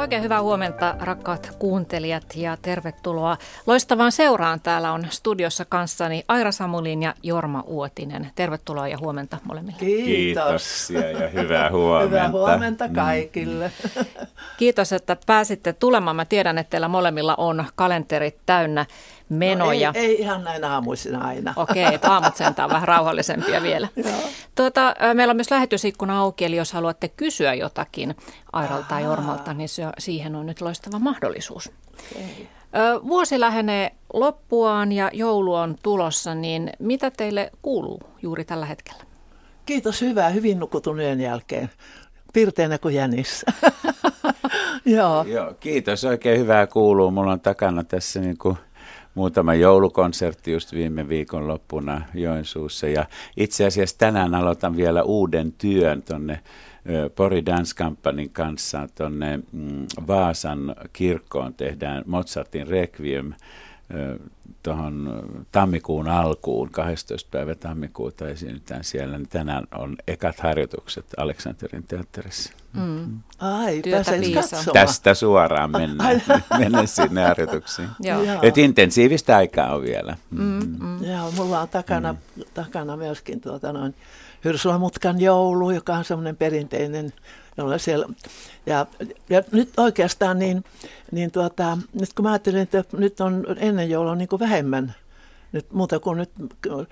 Oikein hyvää huomenta, rakkaat kuuntelijat, ja tervetuloa loistavaan seuraan. Täällä on studiossa kanssani Aira Samulin ja Jorma Uotinen. Tervetuloa ja huomenta molemmille. Kiitos ja hyvää huomenta. Hyvää huomenta kaikille. Kiitos, että pääsitte tulemaan. Mä tiedän, että teillä molemmilla on kalenterit täynnä menoja. No ei ihan näin aamuisina aina. Okei, että aamut sentään on vähän rauhallisempia vielä. Meillä on myös lähetysikkuna auki, eli jos haluatte kysyä jotakin Airalta tai Jormalta, niin siihen on nyt loistava mahdollisuus. Okay. Vuosi lähenee loppuaan ja joulu on tulossa, niin mitä teille kuuluu juuri tällä hetkellä? Kiitos, hyvin nukutun yön jälkeen. Pirteänä kuin jänis. Joo, kiitos, oikein hyvää kuuluu. Mulla on takana tässä muutama joulukonsertti just viime viikon loppuna Joensuussa. Ja itse asiassa tänään aloitan vielä uuden työn tuonne Pori Dance Companyn kanssa tuonne Vaasan kirkkoon. Tehdään Mozartin Requiem tuohon tammikuun alkuun, 12. päivä tammikuuta esiinnytään siellä. Tänään on ekat harjoitukset Aleksanterin teatterissa. Ai, pääsee katsomaan. Tästä suoraan mennä sinne harjoituksiin. Että intensiivistä aikaa on vielä. Joo, mulla on takana myöskin Hyrslamutkan joulu, joka on semmoinen perinteinen. Siellä. Ja nyt oikeastaan nyt kun mä ajattelin, että nyt on ennen joulua niin kuin vähemmän, nyt muuta kuin nyt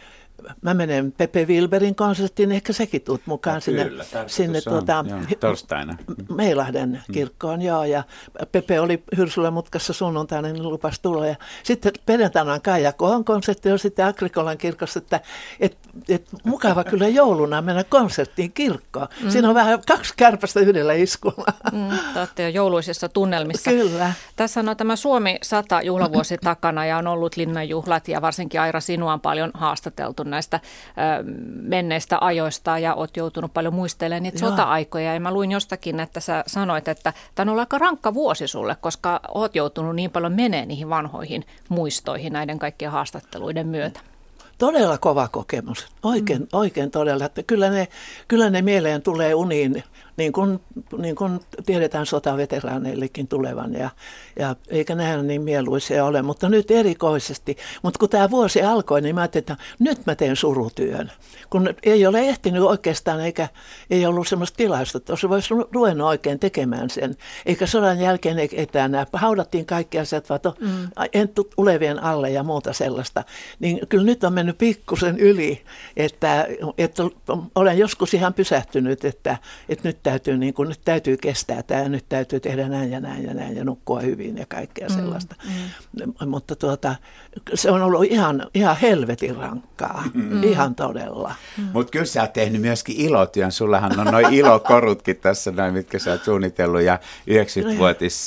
mä menen Pepe Wilberin konserttiin, ehkä sekin tuut mukaan sinne torstaina. Meilahden kirkkoon, joo, ja Pepe oli Hyrsulamutkassa sunnuntaina, niin lupasi tulla. Ja sitten perjantaina on Kaija Kohon konsertti, ja sitten Agrikolan kirkossa, että mukava kyllä jouluna mennä konserttiin kirkkoon. Siinä on vähän 2 kärpästä yhdellä iskulla. Te olette jo jouluisissa tunnelmissa. Kyllä. Tässä on tämä Suomi 100 juhlavuosi takana, ja on ollut linnanjuhlat, ja varsinkin Aira, sinua on paljon haastateltu näistä menneistä ajoista, ja olet joutunut paljon muistelemaan niitä sota-aikoja. Ja mä luin jostakin, että sä sanoit, että tämä on ollut aika rankka vuosi sulle, koska olet joutunut niin paljon menee niihin vanhoihin muistoihin näiden kaikkien haastatteluiden myötä. Todella kova kokemus. Oikein todella. Että kyllä ne mieleen tulee uniin, niin kuin tiedetään sotaveteraaneillekin tulevan. Ja eikä nämä niin mieluisia ole, mutta nyt erikoisesti. Mutta kun tämä vuosi alkoi, niin mä ajattelin, että nyt mä teen surutyön. Kun ei ole ehtinyt oikeastaan, eikä ei ollut sellaista tilaisuutta, että olisi voisi ruvennut oikein tekemään sen. Eikä sodan jälkeen etänä. Haudattiin kaikki asiat, vaan ulevien alle ja muuta sellaista. Niin kyllä nyt on mennyt pikkusen yli, että olen joskus ihan pysähtynyt, että nyt täytyy kestää tämä ja nyt täytyy tehdä näin ja näin ja näin ja nukkua hyvin ja kaikkea sellaista. Mutta se on ollut ihan helvetin rankkaa, ihan todella. Mutta kyllä sä oot tehnyt myöskin ilotyön. Sullahan on noin ilokorutkin tässä, mitkä sä oot suunnitellut, ja 90-vuotis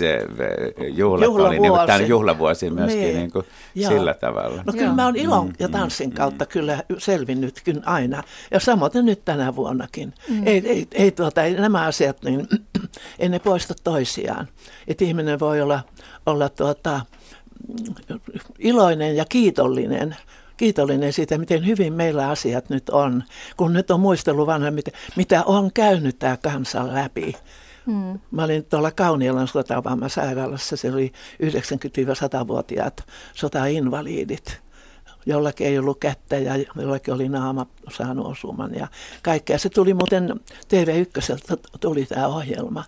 juhlat oli tämän juhlavuosi myöskin sillä tavalla. No kyllä mä oon ilon ja tanssin kautta kyllä selvinnytkin aina, ja samoin nyt tänä vuonnakin. Ei nämä asiat, niin ei ne poista toisiaan. Että ihminen voi olla iloinen ja kiitollinen siitä, miten hyvin meillä asiat nyt on, kun nyt on muistellut vanha, mitä on käynyt tämä kansan läpi. Mä olin tuolla Kaunielan sotavammasairaalassa, se oli 90-100-vuotiaat sotainvalidit. Jollakin ei ollut kättä ja jollakin oli naama saanut osuman ja kaikkea. Se tuli muuten TV1, tuli tämä ohjelma.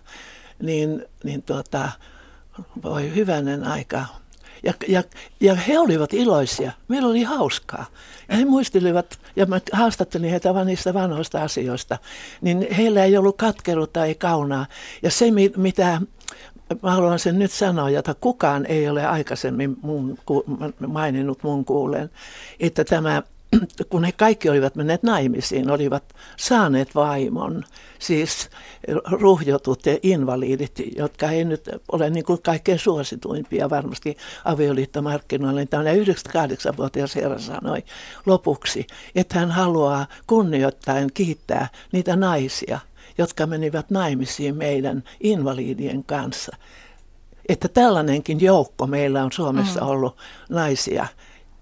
Voi hyvänen aika. Ja he olivat iloisia. Meillä oli hauskaa. Ja he muistelivat, ja mä haastattelin heitä vaan niistä vanhoista asioista, niin heillä ei ollut katkeruutta, ei kaunaa. Ja se, mitä mä haluan sen nyt sanoa, jota kukaan ei ole aikaisemmin maininnut mun kuulen, että kun he kaikki olivat menneet naimisiin, olivat saaneet vaimon, siis ruhjotut ja invalidit, jotka ei nyt ole niin kuin kaikkein suosituimpia varmasti avioliittomarkkinoilla. Niin tämä 98-vuotias herra sanoi lopuksi, että hän haluaa kunnioittaen kiittää niitä naisia, jotka menivät naimisiin meidän invalidien kanssa. Että tällainenkin joukko meillä on Suomessa ollut naisia,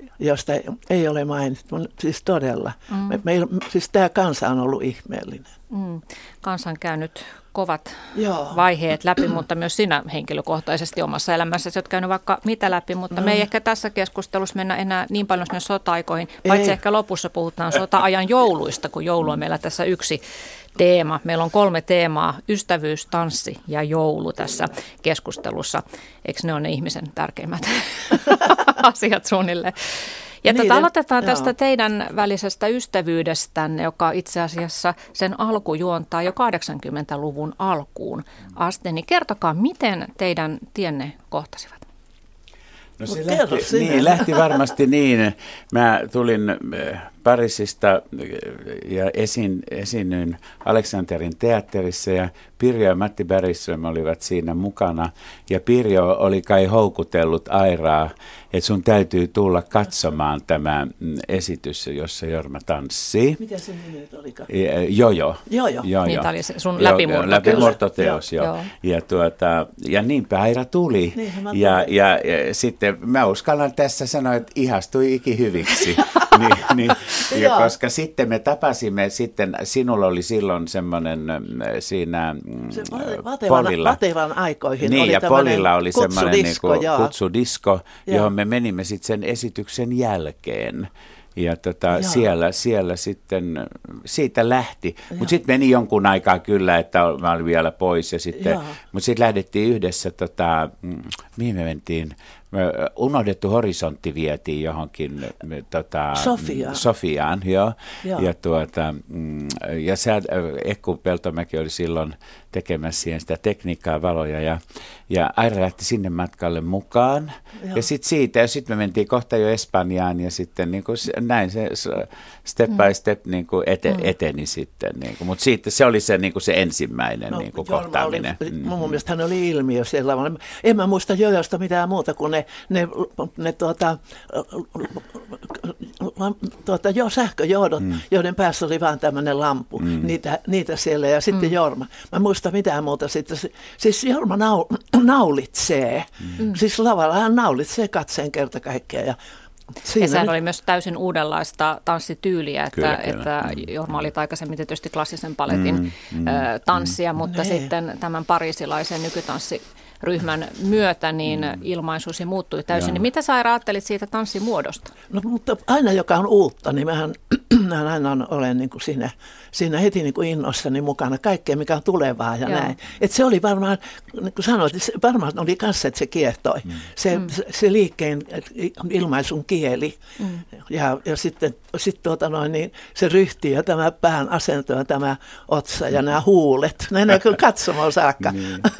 josta ei ole mainittu. Siis todella. Siis tämä kansa on ollut ihmeellinen. Kansa on käynyt kovat vaiheet läpi, mutta myös sinä henkilökohtaisesti omassa elämässäsi olet käynyt vaikka mitä läpi, mutta me ei ehkä tässä keskustelussa mennä enää niin paljon sinne sota-aikoihin, paitsi ehkä lopussa puhutaan sota-ajan jouluista, kun joulu on meillä tässä yksi teema. Meillä on 3 teemaa, ystävyys, tanssi ja joulu tässä keskustelussa. Eikö ne ole ne ihmisen tärkeimmät asiat suunnilleen? Ja aloitetaan tästä teidän välisestä ystävyydestänne, joka itse asiassa sen alku juontaa jo 80-luvun alkuun asti. Niin kertokaa, miten teidän tienne kohtasivat? No se lähti varmasti niin. Mä tulin Pariisista ja esiinnyin Aleksanterin teatterissa ja Pirjo ja Matti Bergström olivat siinä mukana. Ja Pirjo oli kai houkutellut Airaa, että sun täytyy tulla katsomaan tämä esitys, jossa Jorma tanssii. Mikä se nimi olikaan? Jojo. Niin, tämä oli se sun läpimurtoteos. Joo. Ja niinpä Aira tuli. Ja sitten mä uskallan tässä sanoa, että ihastui ikihyviksi. Koska sitten me tapasimme, sinulla oli silloin semmoinen siinä Polilla. Vatevan aikoihin niin, oli ja Polilla oli semmoinen kutsudisko, johon me menimme sitten sen esityksen jälkeen. Ja siellä sitten siitä lähti. Mutta sitten meni jonkun aikaa kyllä, että mä olin vielä pois. Mutta sitten lähdettiin yhdessä, mihin me mentiin? Unohdettu horisontti vietiin johonkin Sofiaan, joo. Ja Ekku Peltomäki oli silloin tekemässä siihen sitä tekniikkaa, valoja, ja Aira lähti sinne matkalle mukaan. Joo. Ja sitten me mentiin kohta jo Espanjaan, ja sitten niin kuin näin se step by step niin kuin eteni sitten. Niin kuin. Mutta se oli se, niin kuin se ensimmäinen niin kuin kohtaaminen. Mun mielestä hän oli ilmiö siellä. En mä muista Jojosta mitään muuta kuin sähköjohdot, joiden päässä oli vaan tämmöinen lampu. Niitä siellä ja sitten Jorma. Mä en muista mitään muuta sitten. Siis Jorma naulitsee. Siis lavalla hän naulitsee katseen kerta kaikkiaan. Ja sehän oli myös täysin uudenlaista tanssityyliä, että Jorma oli aikaisemmin tietysti klassisen paletin tanssia, mutta sitten tämän pariisilaisen nykytanssiryhmän myötä niin ilmaisuus muuttui täysin. Niin mitä sä ajattelit siitä tanssimuodosta? No mutta aina joka on uutta, niin mähän aina olen niin kuin siinä heti niin kuin innossani mukana kaikkea, mikä on tulevaa ja näin. Että se oli varmaan, niin kuin sanoit, varmaan oli kanssa, että se kiehtoi. Se liikkeen ilmaisun kieli ja sitten niin se ryhti ja tämä pään asento ja tämä otsa ja nämä huulet. Ne näkyy katsomaan saakka.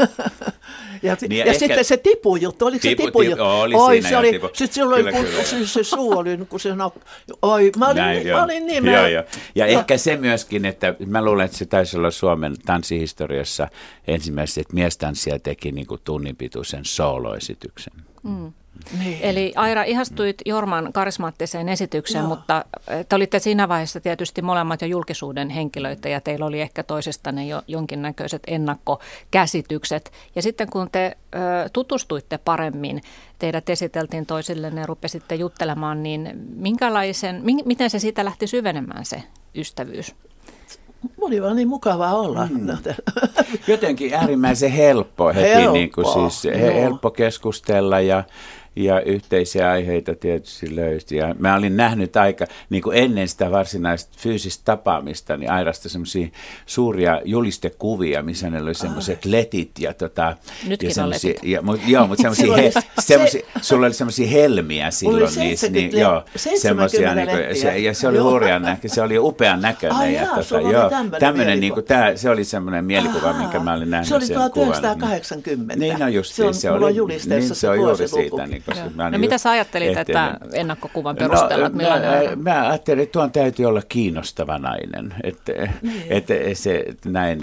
Ja sitten se tipujuttu, oliko se tipujuttu? Oli siinä se oli, sitten se suu oli, kun se mä olin niin. Ja ehkä se myöskin, että mä luulen, että se taisi olla Suomen tanssihistoriassa ensimmäiset miestanssija teki niin kuin tunninpituisen sooloesityksen. Niin. Eli Aira, ihastuit Jorman karismaattiseen esitykseen, mutta te olitte siinä vaiheessa tietysti molemmat jo julkisuuden henkilöitä ja teillä oli ehkä toisestanne jo jonkinnäköiset ennakkokäsitykset. Ja sitten kun te tutustuitte paremmin, teidät esiteltiin toisillenne ja rupesitte juttelemaan, niin miten se siitä lähti syvenemään se ystävyys? Oli vaan niin mukavaa olla. Jotenkin äärimmäisen helppo heti, niin kuin siis helppo keskustella ja yhteisiä aiheita tietysti löysi. Ja mä olin nähnyt aika, niin kuin ennen sitä varsinaista fyysistä tapaamista, niin Airasta semmoisia suuria julistekuvia, missä ne oli semmoiset letit ja nytkin ja on letit. Joo, mutta sulla oli semmoisia helmiä silloin. Semmoisia, ja se oli hurjan näköinen, se oli upean näköinen. Tämmöinen, niin kuin se oli semmoinen mielikuva, minkä mä olin nähnyt sen kuvan. Se oli 1980. Niin, no just se oli. Julisteessa se on juuri siitä. No mitä sä ajattelit, että ennakkokuvan perusteella? Mä ajattelin, että tuon täytyy olla kiinnostava nainen, että se näin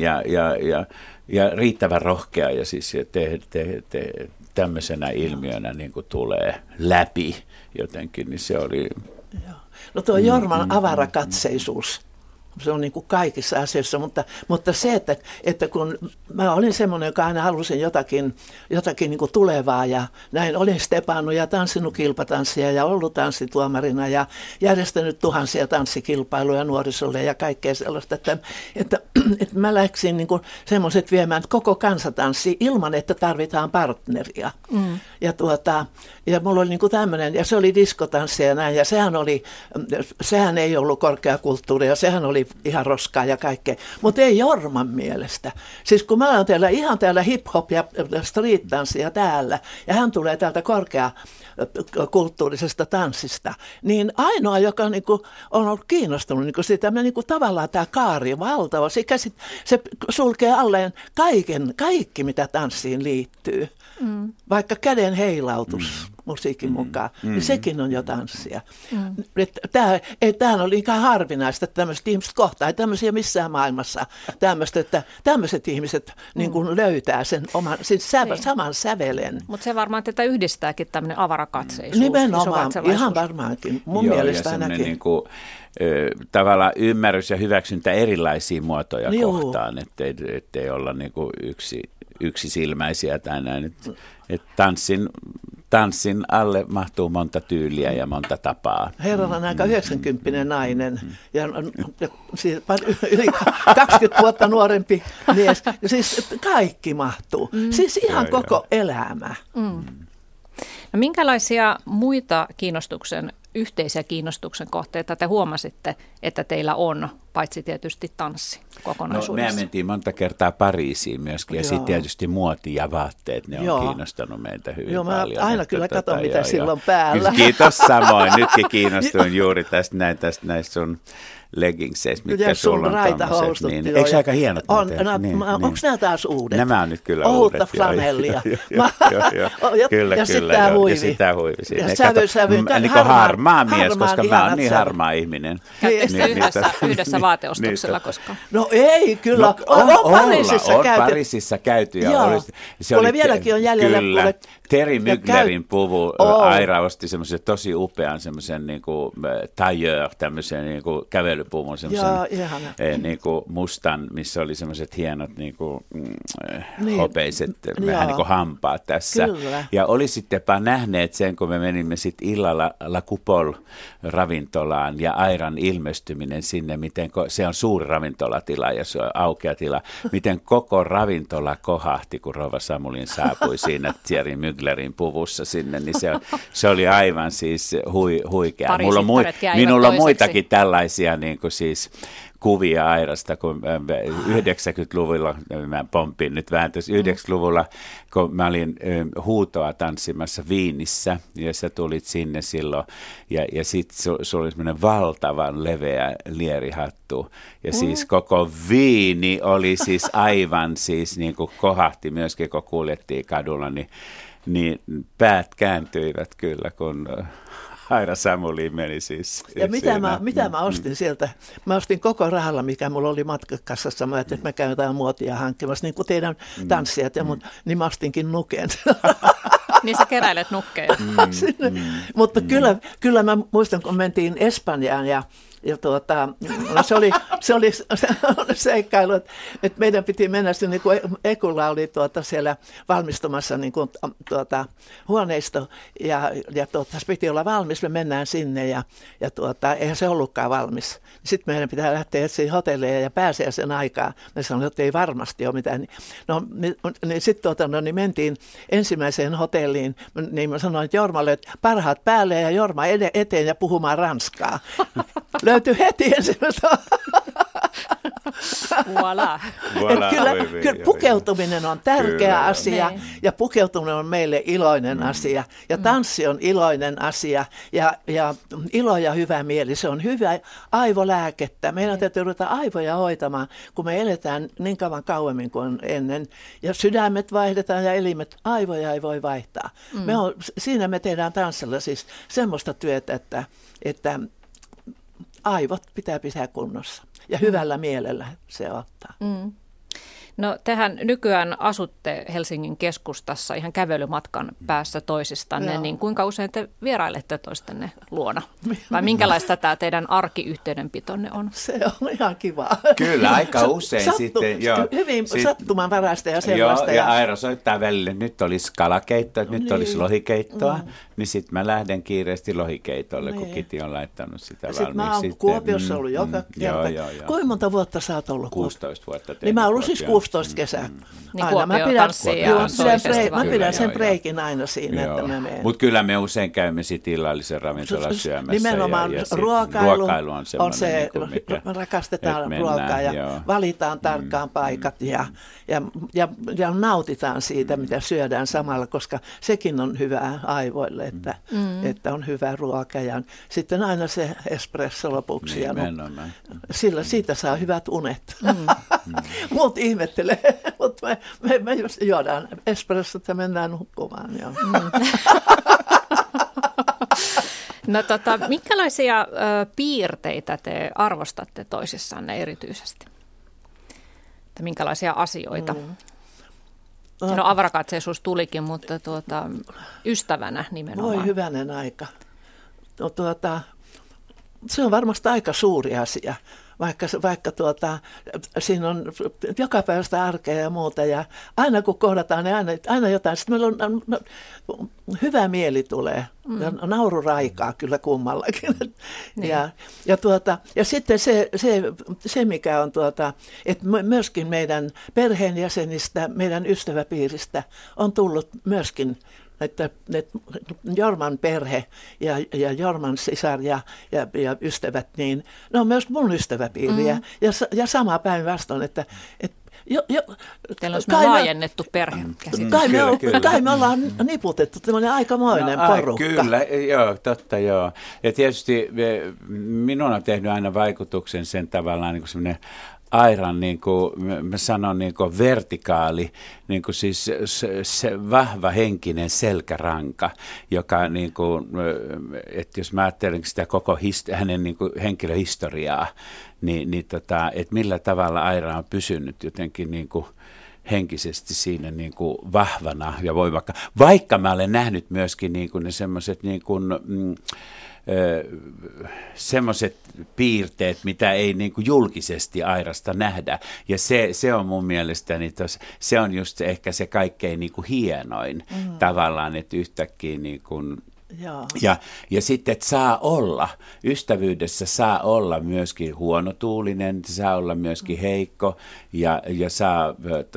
ja riittävän rohkea ja siis tämmöisenä ilmiönä niin kuin tulee läpi jotenkin, niin se oli. No tuo Jorman avarakatseisuus se on niin kuin kaikissa asioissa, mutta se, että kun mä olin semmoinen, joka aina halusin jotakin niin kuin tulevaa ja näin, olin stepannut ja tanssinut kilpatanssia ja ollut tanssituomarina ja järjestänyt tuhansia tanssikilpailuja nuorisolle ja kaikkea sellaista, että mä läksin niin kuin semmoiset viemään koko kansatanssi ilman, että tarvitaan partneria. Ja mulla oli niin kuin tämmöinen, ja se oli diskotanssi ja näin, ja sehän ei ollut korkeakulttuuria, sehän oli ihan roskaa ja kaikkea, mutta ei Jorman mielestä. Siis kun mä olen ihan täällä hip-hop ja street-tanssia täällä, ja hän tulee täältä korkeakulttuurisesta tanssista, niin ainoa, joka niinku on ollut kiinnostunut niinku siitä, niinku tavallaan tämä kaari valtava, se sulkee alleen kaikki, mitä tanssiin liittyy. Vaikka käden heilautus musiikin mukaan, niin sekin on jo tanssia. Tämähän oli ikään harvinaista, että tämmöiset ihmiset kohtaa, ei tämmöisiä missään maailmassa, että tämmöiset ihmiset niin kuin löytää sen oman, siis saman sävelen. Mutta se varmaan tätä yhdistääkin tämmöinen avarakatseisuus. Nimenomaan, ihan varmaankin, mun mielestä ainakin. Niin kuin, tavallaan ymmärrys ja hyväksyntä erilaisia muotoja kohtaan, ettei olla niin kuin yksisilmäisiä tai näin. Tanssin alle mahtuu monta tyyliä ja monta tapaa. Herralla on aika 90 nainen ja siis yli 20 vuotta nuorempi mies. Siis kaikki mahtuu. Siis ihan koko elämä. No, minkälaisia muita yhteisiä kiinnostuksen kohteita te huomasitte, että teillä on, paitsi tietysti tanssi kokonaisuudessa? No, me mentiin monta kertaa Pariisiin myöskin, ja sitten tietysti muoti ja vaatteet, ne on kiinnostanut meitä hyvin paljon. Mä aina kyllä katson, mitä silloin päällä. Kiitos samoin, nytkin kiinnostuin juuri tästä näistä sun leggingseistä, mitkä sulla on tommoset. Niin, eikö se aika hienot? Onko nämä taas uudet? Nämä on nyt kyllä uudet. Uutta flanellia. Kyllä. Ja sitten tämä huivi. Ja sitten tämä huivi. Ja sävy. Niin kuin harmaa mies, koska mä oon niin harmaa ihminen. Käyttekö yhdessä vaateostoksella koskaan? No ei, kyllä. On Pariisissa käyty. Kuule vieläkin on jäljellä. Kyllä. Terry Muglerin puvu. Aira osti semmoisen tosi upean semmoisen niinku tailleur, tämmöisen niinku kävelypuvun, semmoisen niinku mustan, missä oli semmoiset hienot niinku hopeiset vähän niinku hampaat tässä. Kyllä. Ja olisittepa nähneet sen, kun me menimme sitten illalla La Coupole-ravintolaan ja Airan ilmestyminen sinne, miten se on suuri ravintolatila ja se on aukea tila, miten koko ravintola kohahti, kun rouva Samulin saapui siinä Thierry Muglerin puvussa sinne, niin se oli aivan siis huikea. Minulla on muitakin tällaisia niin kuin siis kuvia Airasta, kun 90-luvulla, mä pomppin nyt vähän tässä 90-luvulla, kun mä olin huutoa tanssimassa Viinissä, ja sä tulit sinne silloin, ja sitten se oli semmoinen valtavan leveä lierihattu, ja siis koko Viini oli siis aivan siis niin kuin kohahti myöskin, kun kuljettiin kadulla, niin päät kääntyivät kyllä, kun Aira Samuliin meni siis. Ja mitä mä ostin sieltä? Mä ostin koko rahalla, mikä mulla oli matkakassassa. Mä ajattelin, että mä käyn jotain muotia hankkimassa, niin kuin teidän tanssijat, niin mä ostinkin nuken. Niin sä keräilet nukkeja. Mutta kyllä mä muistan, kun mentiin Espanjaan ja se oli seikkailu, että meidän piti mennä sinne, niin kuin Ekulla oli siellä valmistumassa niin kuin, huoneisto ja se piti olla valmis, me mennään sinne ja eihän se ollutkaan valmis. Sitten meidän pitää lähteä etsiä hotelleja ja pääsiäisen aikaa. Me sanoin, että ei varmasti ole mitään. Niin sitten niin mentiin ensimmäiseen hotelliin, niin mä sanoin Jormalle, että parhaat päälle ja Jorma eteen ja puhumaan ranskaa. Löytyi heti ensimmäistä. Voilà. Kyllä pukeutuminen on tärkeä asia ja pukeutuminen on meille iloinen asia ja tanssi on iloinen asia ja ilo ja hyvä mieli, se on hyvä aivolääkettä. Meidän täytyy ruveta aivoja hoitamaan, kun me eletään niin kauemmin kuin ennen ja sydämet vaihdetaan ja elimet, aivoja ei voi vaihtaa. Siinä me tehdään tanssilla siis semmoista työtä, että aivot pitää kunnossa ja hyvällä mielellä se ottaa. No tehän nykyään asutte Helsingin keskustassa ihan kävelymatkan päässä toisistanne, niin kuinka usein te vierailette toistenne luona? Vai minkälaista tämä teidän arkiyhteydenpitonne on? Se on ihan kiva. Kyllä, aika usein sitten. Joo, hyvin sattumanvaraista ja sellaista. Joo, ja Aira soittaa välillä, nyt olisi kalakeittoa, nyt olisi lohikeittoa, niin sitten mä lähden kiireesti lohikeitolle, kun Kiti on laittanut sitä valmiiksi. Sitten mä oon Kuopiossa ollut joka kerta. Kuinka monta vuotta sä oot ollut? 16 vuotta. Niin mä oon ollut siis 16 kesää. Niin aina mä pidän sen breikin aina siinä, että mä menen. Mutta kyllä me usein käymme sitten illallisen ravintolan syömässä. Nimenomaan ja ruokailu on se, me rakastetaan ruokaa ja valitaan tarkkaan paikat ja nautitaan siitä, mitä syödään samalla, koska sekin on hyvää aivoille, että on hyvä ruoka ja sitten aina se espresso lopuksi. Sillä siitä saa hyvät unet. Muut ihmettelee, mutta me juodaan espressot ja mennään nukkumaan. No minkälaisia piirteitä te arvostatte toisissanne erityisesti? Että minkälaisia asioita? No avarakatseisuus tulikin, mutta ystävänä nimenomaan. Voi hyvänen aika. No, se on varmasti aika suuri asia. Vaikka siinä on jokapäiväistä arkea ja muuta, ja aina kun kohdataan, niin aina jotain. Sitten meillä on hyvä mieli tulee, ja naururaikaa kyllä kummallakin. Niin. Ja sitten se mikä on, että myöskin meidän perheenjäsenistä, meidän ystäväpiiristä on tullut myöskin että Jorman perhe ja Jorman sisar ja ystävät, niin ne on myös mun ystäväpiiriä. Ja sama päinvastoin, että teillä on laajennettu perhe. Kai me ollaan niputettu tämmöinen aikamoinen porukka. Kyllä, joo, totta joo. Ja tietysti minun on tehnyt aina vaikutuksen sen tavallaan niin kuin semmoinen Airan, niin kuin mä sanon, niin kuin vertikaali, niin kuin siis se vahva henkinen selkäranka, joka, niin kuin, että jos mä ajattelen sitä koko hänen niin kuin henkilöhistoriaa, niin että millä tavalla Aira on pysynyt jotenkin niin kuin henkisesti siinä niin kuin vahvana ja voimakkaana. Vaikka mä olen nähnyt myöskin niin kuin ne semmoiset niin kuin semmoiset piirteet, mitä ei niin kuin julkisesti Airasta nähdä. Ja se on mun mielestäni, se on just ehkä se kaikkein niin kuin hienoin tavallaan, että yhtäkkiä niin kuin, ja sitten, että saa olla, ystävyydessä saa olla myöskin huonotuulinen, saa olla myöskin heikko ja saa,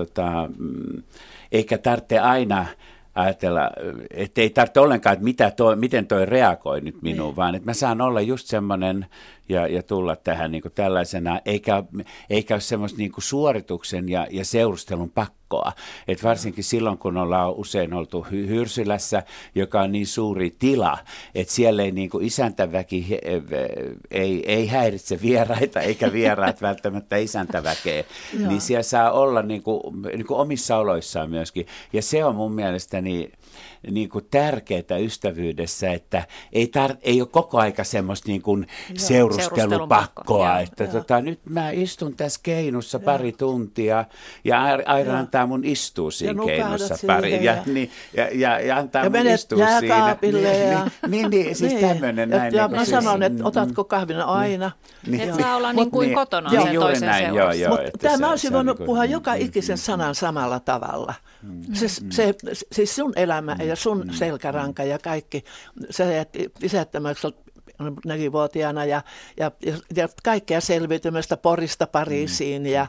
eikä tarvitse aina ajatella, että ei tarvitse ollenkaan, että miten toi reagoi nyt minuun, vaan että mä saan olla just semmoinen ja tulla tähän niin kuin tällaisena, eikä ole semmoista niin kuin suorituksen ja seurustelun pakkoa. Että varsinkin silloin, kun ollaan usein oltu Hyrsylässä, joka on niin suuri tila, että siellä ei niin kuin isäntäväki ei häiritse vieraita, eikä vieraat välttämättä isäntäväkeä, niin siellä saa olla niin kuin omissa oloissaan myöskin. Ja se on mun mielestäni niin kuin tärkeää ystävyydessä, että ei ole koko aika semmoista niin kuin seurustelupakkoa, että nyt mä istun tässä keinussa pari tuntia ja Aira antaa mun istua siinä keinussa pari ja antaa mun istua siinä. Niin, siis tämmöinen näin. Ja mä sanon, että otatko kahvin aina. Että saa olla niin kuin kotona sen toisen seurassa. Mutta mä olisin voinut puhua joka ikisen sanan samalla tavalla. Siis sun elämä ja sun selkäranka ja kaikki, sä isättämäksi 4-vuotiaana ja kaikkea selviytymistä Porista Pariisiin ja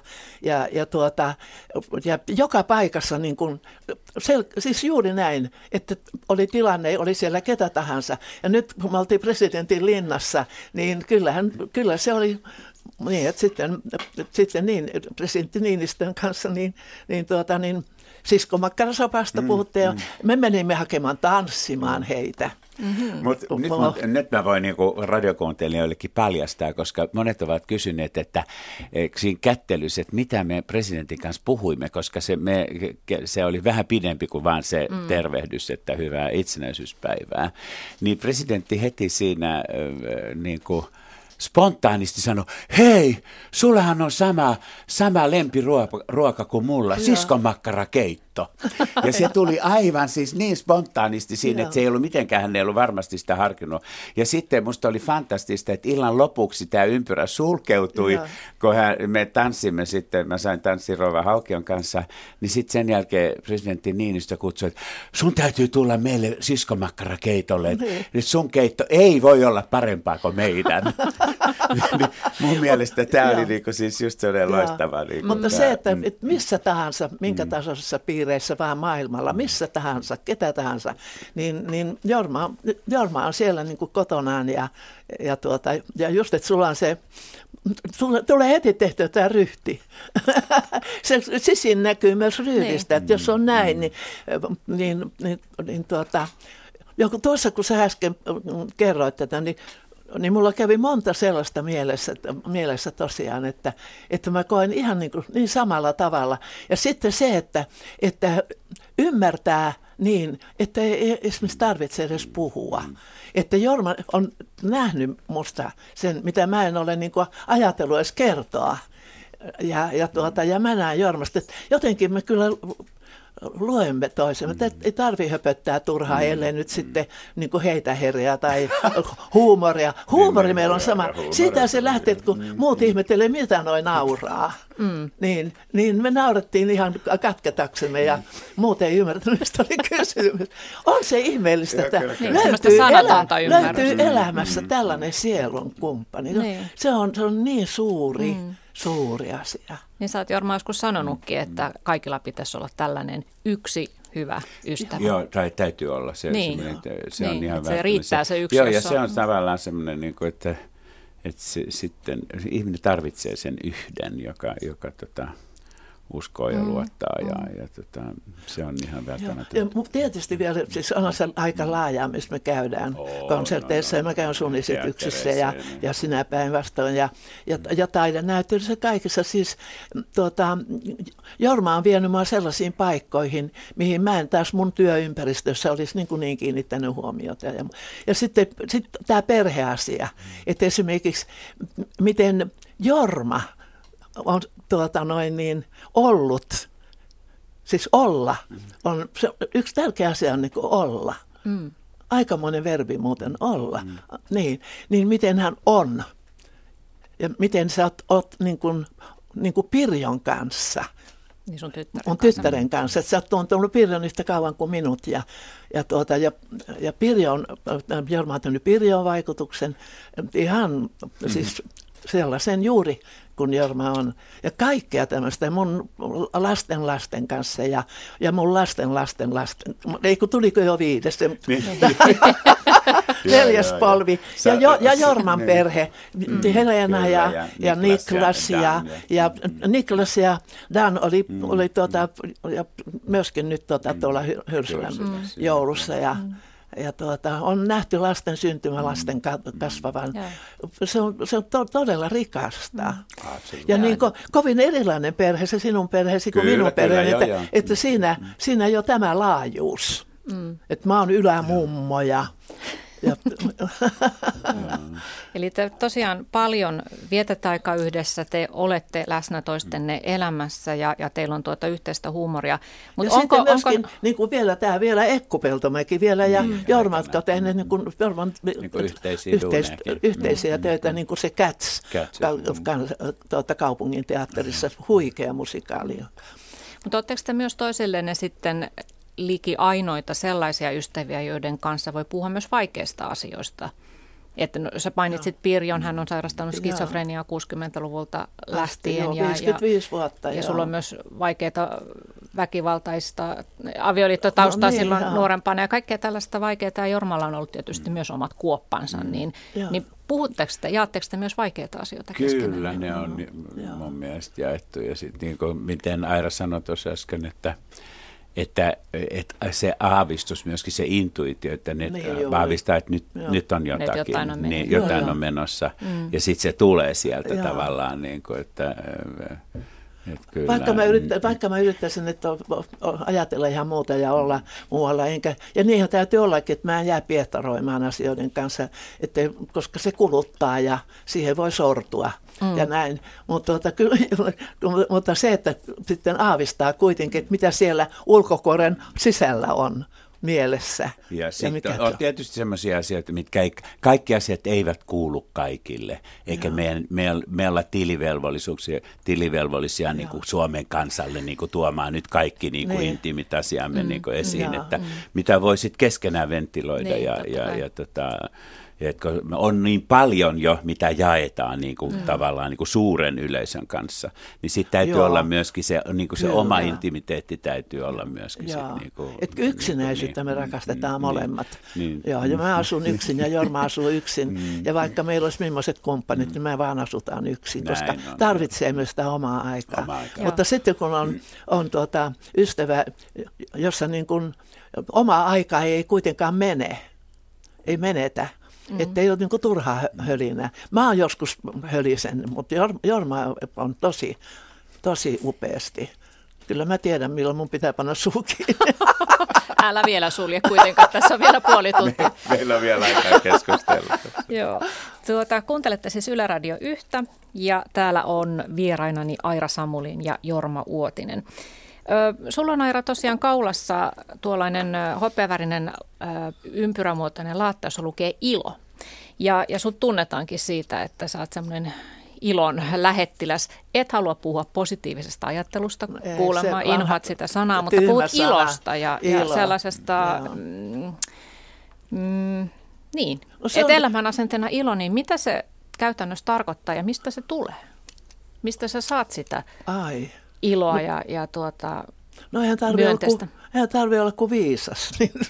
joka paikassa niin kuin, siis juuri näin, että oli tilanne, oli siellä ketä tahansa. Ja nyt kun me oltiin presidentin linnassa, niin kyllä se oli niin, että sitten niin, presidentti Niinistön kanssa niin siskomakkarasopasta puhuttiin ja me menimme hakemaan tanssimaan heitä. Mutta nyt mä voin niinku radiokuuntelijoillekin paljastaa, koska monet ovat kysyneet, että siinä kättelyssä, että mitä me presidentin kanssa puhuimme, koska se oli vähän pidempi kuin vaan se tervehdys, että hyvää itsenäisyyspäivää. Niin presidentti heti siinä niinku spontaanisti sanoi, hei, sullahan on sama lempiruoka kuin mulla, siskonmakkarakeitto. Ja se tuli aivan siis niin spontaanisti siinä, että se ei ollut mitenkään, hän ei ollut varmasti sitä harkinnut. Ja sitten musta oli fantastista, että illan lopuksi tämä ympyrä sulkeutui, kun me tanssimme sitten, mä sain tanssia Rouva Haukion kanssa, niin sitten sen jälkeen presidentti Niinistö kutsui, että sun täytyy tulla meille siskonmakkarakeitolle, että sun keitto ei voi olla parempaa kuin meidän. Mun mielestä tämä oli niinku siis just sellainen loistava. Niinku mutta se, että missä tahansa, minkä tasoisessa piireissä vaan maailmalla, missä tahansa, ketä tahansa, niin Jorma on siellä niinku kotonaan ja just, että sulla on se, tulee heti tehtyä tämä ryhti. Se sisin näkyy myös ryhdistä, että jos on näin, niin joku tuossa, kun sä äsken kerroit tätä, niin mulla kävi monta sellaista mielessä tosiaan, että mä koen ihan niin samalla tavalla. Ja sitten se, että ymmärtää niin, että ei esimerkiksi tarvitse edes puhua. Että Jorma on nähnyt musta sen, mitä mä en ole niin kuin ajatellut edes kertoa. Ja mä näen Jormasta, että jotenkin me kyllä luemme toisemme. Ei tarvitse höpöttää turhaa, ellei nyt sitten niin kuin heitä herjaa tai huumoria. Huumori meillä on sama. Siitä se lähtee, että kun muut ihmettelee, mitä noi nauraa. Niin me naurettiin ihan katketaksemme ja muut ei ymmärtänyt, mistä oli kysymys. On se ihmeellistä, että löytyy elämässä tällainen sielun kumppani. Se on niin suuri asia. Niin sä oot Jorma joskus sanonutkin, että kaikilla pitäisi olla tällainen yksi hyvä ystävä. Joo, tai täytyy olla. Se on ihan se riittää se yksi. Joo, ja se on tavallaan semmoinen, että sitten ihminen tarvitsee sen yhden, joka uskoo ja luottaa ja se on ihan välttämätöntä. Ja tietysti vielä, siis on se aika laajaa, missä me käydään konserteissa ja mä käyn sun esityksissä ja sinä päinvastoin ja taidenäyttelyssä kaikissa. Siis Jorma on vienyt mua sellaisiin paikkoihin, mihin mä en taas mun työympäristössä olisi niin kiinnittänyt huomiota. Ja sitten tämä perheasia, että esimerkiksi miten Jorma on ollut, siis olla, on se, yksi tärkeä asia on niin kuin olla. Aikamoinen verbi muuten olla. Niin miten hän on ja miten sä oot niin kuin Pirjon kanssa. Niin sun tyttären kanssa. Että sä oot tuntunut Pirjon yhtä kauan kuin minut ja Jorma on tehnyt Pirjon vaikutuksen ihan siis sellaisen juuri kun Jorma on. Ja kaikkea tämmöistä mun lasten kanssa ja mun lasten. Ei kun tuliko jo 5. Neljäs polvi. Ja Jorman perhe. Helena ja Niklas ja Niklas ja Dan oli ja myöskin nyt tuolla Hyrsälän joulussa ja on nähty lasten syntymä, lasten kasvavan. Se on todella rikasta. Ja niin kovin erilainen perhe, se sinun perheesi kuin minun perheeni, että siinä jo tämä laajuus. Että mä oon ylämummo ja Eli te tosiaan paljon vietätte aikaa yhdessä, te olette läsnä toistenne elämässä ja teillä on yhteistä huumoria. Mut ja sitten myöskin niin kuin vielä Ekkupeltomäki vielä ja Jorma, jotka ovat tehneet yhteisiä töitä, niin kuin se Cats kaupungin teatterissa, huikea musikaali. Mutta oletteko te myös toisillenne sitten liki ainoita sellaisia ystäviä, joiden kanssa voi puhua myös vaikeista asioista? Että sä mainitsit Pirjon, hän on sairastanut skitsofreniaa 60-luvulta lähtien. Joo, 55 vuotta. Ja sulla on myös vaikeaa väkivaltaista avioliittotaustaa silloin nuorempana ja kaikkea tällaista vaikeaa. Ja Jormalla on ollut tietysti myös omat kuoppansa. Niin puhutteko te, jaatteko te myös vaikeita asioita keskenään? Kyllä, ne on mun mielestä jaettu. Ja sitten niin kuin miten Aira sanoi tuossa äsken, että se aavistus, myöskin se intuitio, että ne vahvistaa, että nyt on jotakin, jotain on menossa. Ja sitten se tulee sieltä tavallaan, niin kuin, että Vaikka mä yrittäisin, että ajatella ihan muuta ja olla muualla, ja niinhän täytyy ollakin, että mä en jää piehtaroimaan asioiden kanssa, koska se kuluttaa ja siihen voi sortua ja näin. Mutta se, että sitten aavistaa kuitenkin, että mitä siellä ulkokuoren sisällä on mielessä. Ja sitten on tietysti sellaisia asioita, mitkä kaikki asiat eivät kuulu kaikille, eikä me olla tilivelvollisia niin kuin Suomen kansalle niin kuin tuomaan nyt kaikki niin kuin intiimit asiamme niin kuin esiin, että mitä voisit keskenään ventiloida että on niin paljon jo, mitä jaetaan niin kuin, tavallaan niin kuin suuren yleisön kanssa, niin sitten täytyy olla myöskin se, niin kuin se oma intimiteetti täytyy olla myöskin. Niin kuin, yksinäisyyttä me rakastetaan molemmat. Joo, ja mä asun yksin ja Jorma asuu yksin. Ja vaikka meillä olisi millaiset kumppanit, niin me vaan asutaan yksin, koska tarvitsee myös sitä omaa aikaa. Mutta sitten kun on ystävä, jossa niin kuin omaa aikaa ei kuitenkaan ei menetä, että ei ole niin kuin turhaa hölinää. Mä oon joskus hölisen, mutta Jorma on tosi upeasti. Kyllä mä tiedän, milloin mun pitää panna suu kiinni. Älä vielä sulje kuitenkaan, tässä on vielä puoli tuntia. Meillä on vielä aikaa keskustella. Joo. Kuuntelette siis Yle Radio 1 ja täällä on vierainani Aira Samulin ja Jorma Uotinen. Sulla on, Aira, tosiaan kaulassa tuollainen hopeavärinen ympyrämuotoinen laatta, jossa lukee ilo. Ja sut tunnetaankin siitä, että sä oot semmoinen ilon lähettiläs. Et halua puhua positiivisesta ajattelusta, kuulemma inhoat sitä sanaa, mutta puhut ilosta ja sellaisesta, niin, että elämän asenteena ilo, niin mitä se käytännössä tarkoittaa ja mistä se tulee? Mistä sä saat sitä iloa ja No eihän tarvitse olla kuin viisas.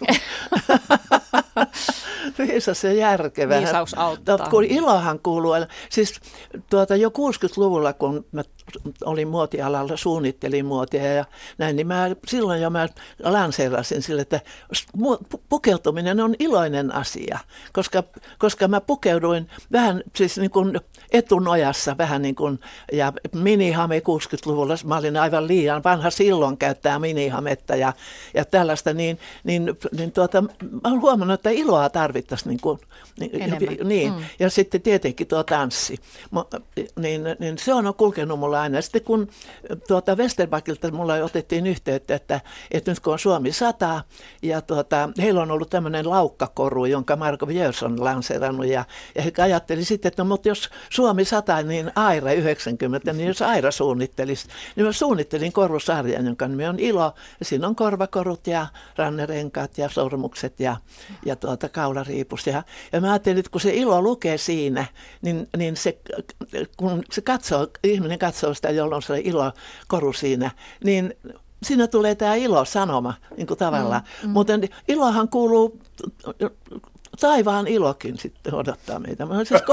Viisas ja järkevä. Viisaus auttaa. Kun ilohan kuuluu, siis jo 60-luvulla, kun mä olin muotialalla, suunnittelin muotia ja näin, niin silloin jo mä lanseerasin sille, että pukeutuminen on iloinen asia, koska mä pukeuduin vähän siis niin kuin etunojassa vähän niin kuin, ja minihame 60-luvulla, mä olin aivan liian vanha silloin käyttää minihametta ja tällaista, niin mä olen huomannut, että iloa tarvittaisiin ja sitten tietenkin tuo tanssi, niin se on kulkenut mulla aina. Sitten kun Vesterbakilta mulla otettiin yhteyttä, että nyt kun on Suomi 100 ja heillä on ollut tämmöinen laukkakoru, jonka Marko Jörs on lanseerannut ja he ajatteli sitten, että mutta jos Suomi 100, niin Aira 90, niin jos Aira suunnittelisi, niin mä suunnittelin korusarjan, jonka nimi on Ilo, ja siinä on korvakorut ja rannerenkaat ja sormukset ja kaulariipus. Ja mä ajattelin, että kun se ilo lukee siinä, niin se, kun se ihminen katsoo sitä, jolloin se ilokoru siinä, niin siinä tulee tämä ilo-sanoma niin kuin tavallaan. Mutta ilohan kuuluu, taivaan ilokin sitten odottaa meitä.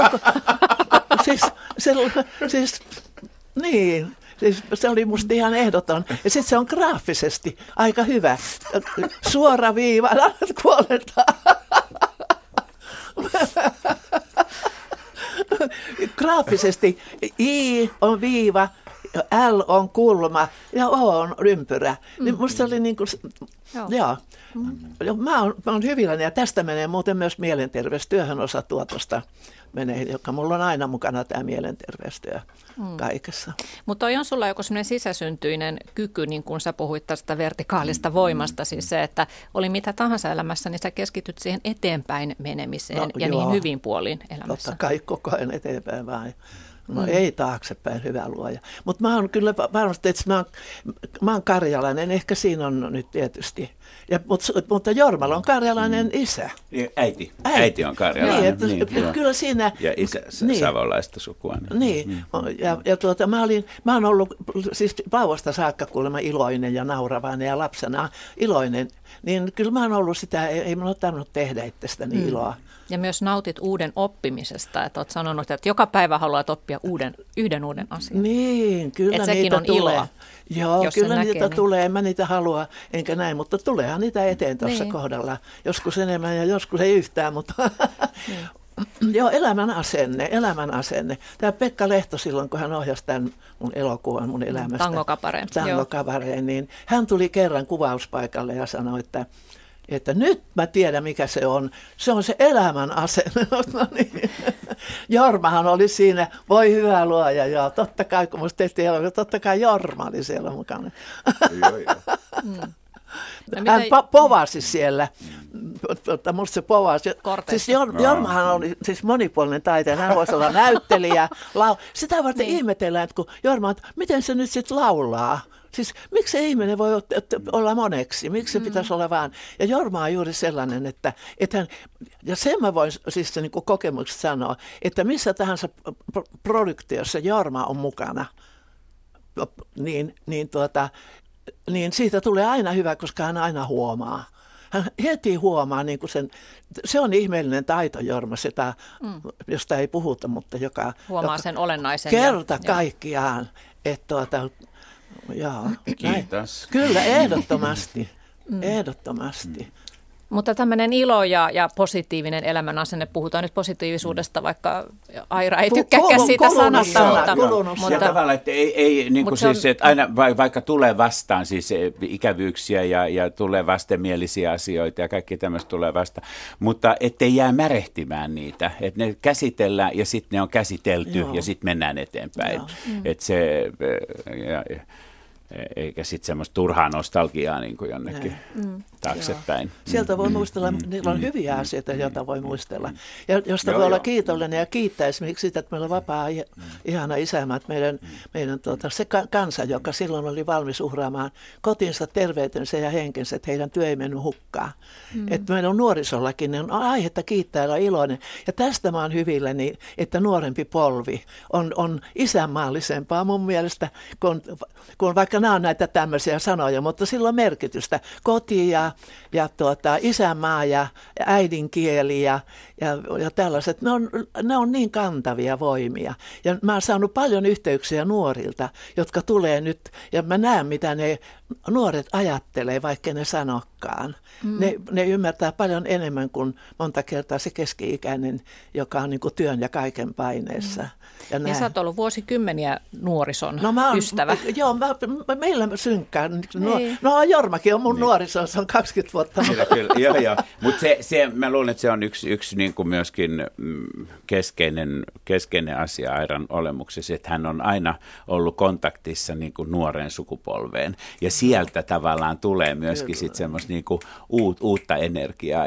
Se oli musta ihan ehdoton. Ja sitten se on graafisesti aika hyvä. Suora viiva, kuoletaan. Graafisesti I on viiva, L on kulma ja O on ympyrä. Niin musta oli niin kuin, mä oon hyvilläni ja tästä menee muuten myös mielenterveystyöhön osa tuotosta menee, joka mulla on aina mukana tämä mielenterveystyö kaikessa. Mutta on sulla joku sellainen sisäsyntyinen kyky, niin kuin sä puhuit tästä vertikaalista voimasta, siis se, että oli mitä tahansa elämässä, niin sä keskityt siihen eteenpäin menemiseen niihin hyvin puoliin elämässä. Totta kai koko ajan eteenpäin vaan. No ei taaksepäin, hyvä luoja. Mutta mä oon kyllä varmasti, että mä oon karjalainen, ehkä siinä on nyt tietysti. Mutta Jormalla on karjalainen isä. Äiti on karjalainen. Niin, kyllä siinä. Ja isä savolaista sukua. Niin, mä oon ollut siis vauvasta saakka kuulemma iloinen ja nauravainen ja lapsena iloinen. Niin kyllä mä oon ollut sitä, ei mun ole tarvinnut tehdä itsestäni iloa. Ja myös nautit uuden oppimisesta, että olet sanonut, että joka päivä haluat oppia yhden uuden asian. Niin, kyllä että sekin niitä on tulee. Iloa, joo, kyllä niitä tulee, en mä niitä halua, enkä näin, mutta tuleehan niitä eteen tuossa kohdalla. Joskus enemmän ja joskus ei yhtään, mutta Joo, elämän asenne. Tämä Pekka Lehto silloin, kun hän ohjasi tämän mun elokuvan mun elämästä. Tangokabareen, niin hän tuli kerran kuvauspaikalle ja sanoi, että nyt mä tiedän, mikä se on. Se on se elämän asenne. No niin. Jormahan oli siinä, voi hyvä luoja, joo. Totta kai, kun musta tehtiin elokuva, totta kai Jorma oli siellä mukana. Hän povasi siellä. Musta se povasi. Siis Jormahan oli siis monipuolinen taiteilija. Hän voisi olla näyttelijä. Sitä varten ihmetellään, että kun Jorma, miten se nyt sitten laulaa? Siis miksi se ihminen voi olla moneksi? Miksi se pitäisi olla vaan? Ja Jorma on juuri sellainen, että hän, ja sen mä voin siis niin kuin kokemuksesta sanoa, että missä tahansa produktiossa Jorma on mukana, niin siitä tulee aina hyvä, koska hän aina huomaa. Hän heti huomaa, niin kuin se on ihmeellinen taito, Jorma, sitä, josta ei puhuta, mutta huomaa sen olennaisen. Kerta kaikkiaan, että joo. Kiitos. Kyllä, ehdottomasti. Ehdottomasti. Mutta tämmöinen ilo ja positiivinen elämän asenne, puhutaan nyt positiivisuudesta, vaikka Aira ei tykkääkään siitä sanasta. Mutta tavallaan, että ei niin kuin siis, että aina vaikka tulee vastaan siis ikävyyksiä ja tulee vastenmielisiä asioita ja kaikki tämmöistä tulee vastaan, mutta ettei jää märehtimään niitä, että ne käsitellään ja sitten ne on käsitelty ja sitten mennään eteenpäin. Että se... eikä sitten semmoista turhaa nostalgiaa niin kuin jonnekin taaksepäin. Sieltä voi muistella, niillä on hyviä asioita, joita voi muistella. Ja josta voi olla kiitollinen ja kiittää esimerkiksi sitä, että meillä on vapaa, ihana isänmaa, että meidän se kansa, joka silloin oli valmis uhraamaan kotinsa, terveytensä ja henkensä, että heidän työ ei mennyt hukkaan. Että meillä on nuorisollakin, niin on aihetta kiittää ja iloinen. Ja tästä mä oon hyvilläni, että nuorempi polvi on isänmaallisempaa mun mielestä, kun vaikka nämä on näitä tämmöisiä sanoja, mutta sillä on merkitystä. Koti ja isänmaa ja äidinkieli ja tällaiset, ne on niin kantavia voimia. Ja mä oon saanut paljon yhteyksiä nuorilta, jotka tulee nyt, ja mä näen, mitä ne nuoret ajattelee, vaikka ne sanokaan. Ne ymmärtää paljon enemmän kuin monta kertaa se keski-ikäinen, joka on niin kuin työn ja kaiken paineessa. Ja sä oot ollut vuosikymmeniä nuorison ystävä. Joo, meillä synkkää. Jormakin on mun nuoriso, se on 20 vuotta. Kyllä, joo. Mutta mä luulen, että se on yksi niin kuin myöskin keskeinen asia Airan olemuksessa, että hän on aina ollut kontaktissa niin kuin nuoreen sukupolveen. Ja sieltä tavallaan tulee myöskin sitten semmoista niin kuin uutta energiaa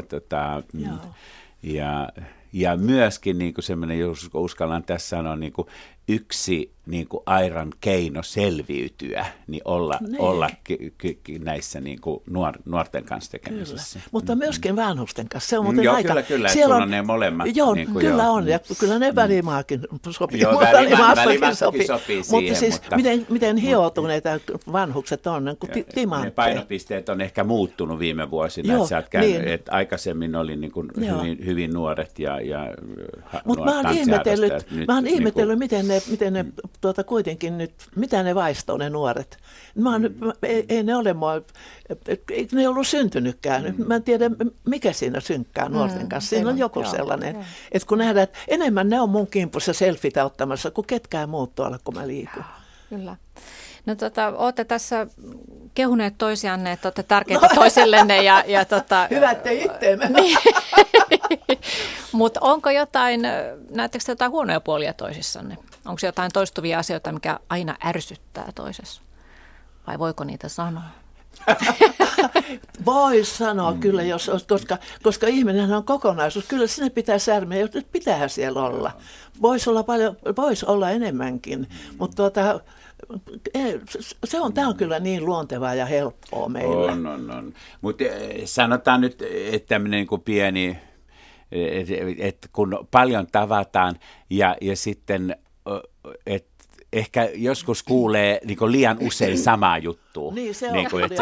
ja myöskin niin kuin semmoinen, jos uskallan tässä sanoa, niin kuin yksi niin kuin Airan keino selviytyä, niin olla näissä niin kuin nuorten kanssa tekemisissä. Kyllä. Mutta myöskin vanhusten kanssa. Se on muuten kyllä, siellä on ne molemmat. Joo, niin kuin kyllä on, ja kyllä ne välimaakin sopii. Joo, välimaastakin sopii siihen. Mutta siis miten hioutuneita vanhukset on, kuin timantteja. Ne painopisteet on ehkä muuttunut viime vuosina, joo, että aikaisemmin oli niin kuin hyvin nuoret ja mutta mä oon ihmetellyt, miten ne kuitenkin nyt, mitä ne vaistoo ne nuoret. Ei ne ole ne ollut syntynytkään. Mä en tiedä, mikä siinä synkkää nuorten kanssa. Siinä on joku sellainen, että kun nähdään, että enemmän ne on mun kimpussa selfitä ottamassa kuin ketkään muut tuolla, kun mä liikun. Kyllä. No olette tässä kehuneet toisianne, että olette tärkeitä toisillenne. Hyvä, ettei itteemme. Niin. Mutta onko näettekö te jotain huonoja puolia toisissanne? Onko jotain toistuvia asioita, mikä aina ärsyttää toisessa? Vai voiko niitä sanoa? Voi sanoa kyllä, koska ihminen on kokonaisuus. Kyllä sinne pitää särmeä, pitää siellä olla. Voisi olla enemmänkin, mutta tämä on kyllä niin luontevaa ja helppoa meillä. On. Mutta sanotaan nyt, että tämmöinen niin kuin pieni, että kun paljon tavataan ja sitten, että ehkä joskus kuulee niin kuin liian usein samaa juttua. sattuu. Niin se on. Niin kuin,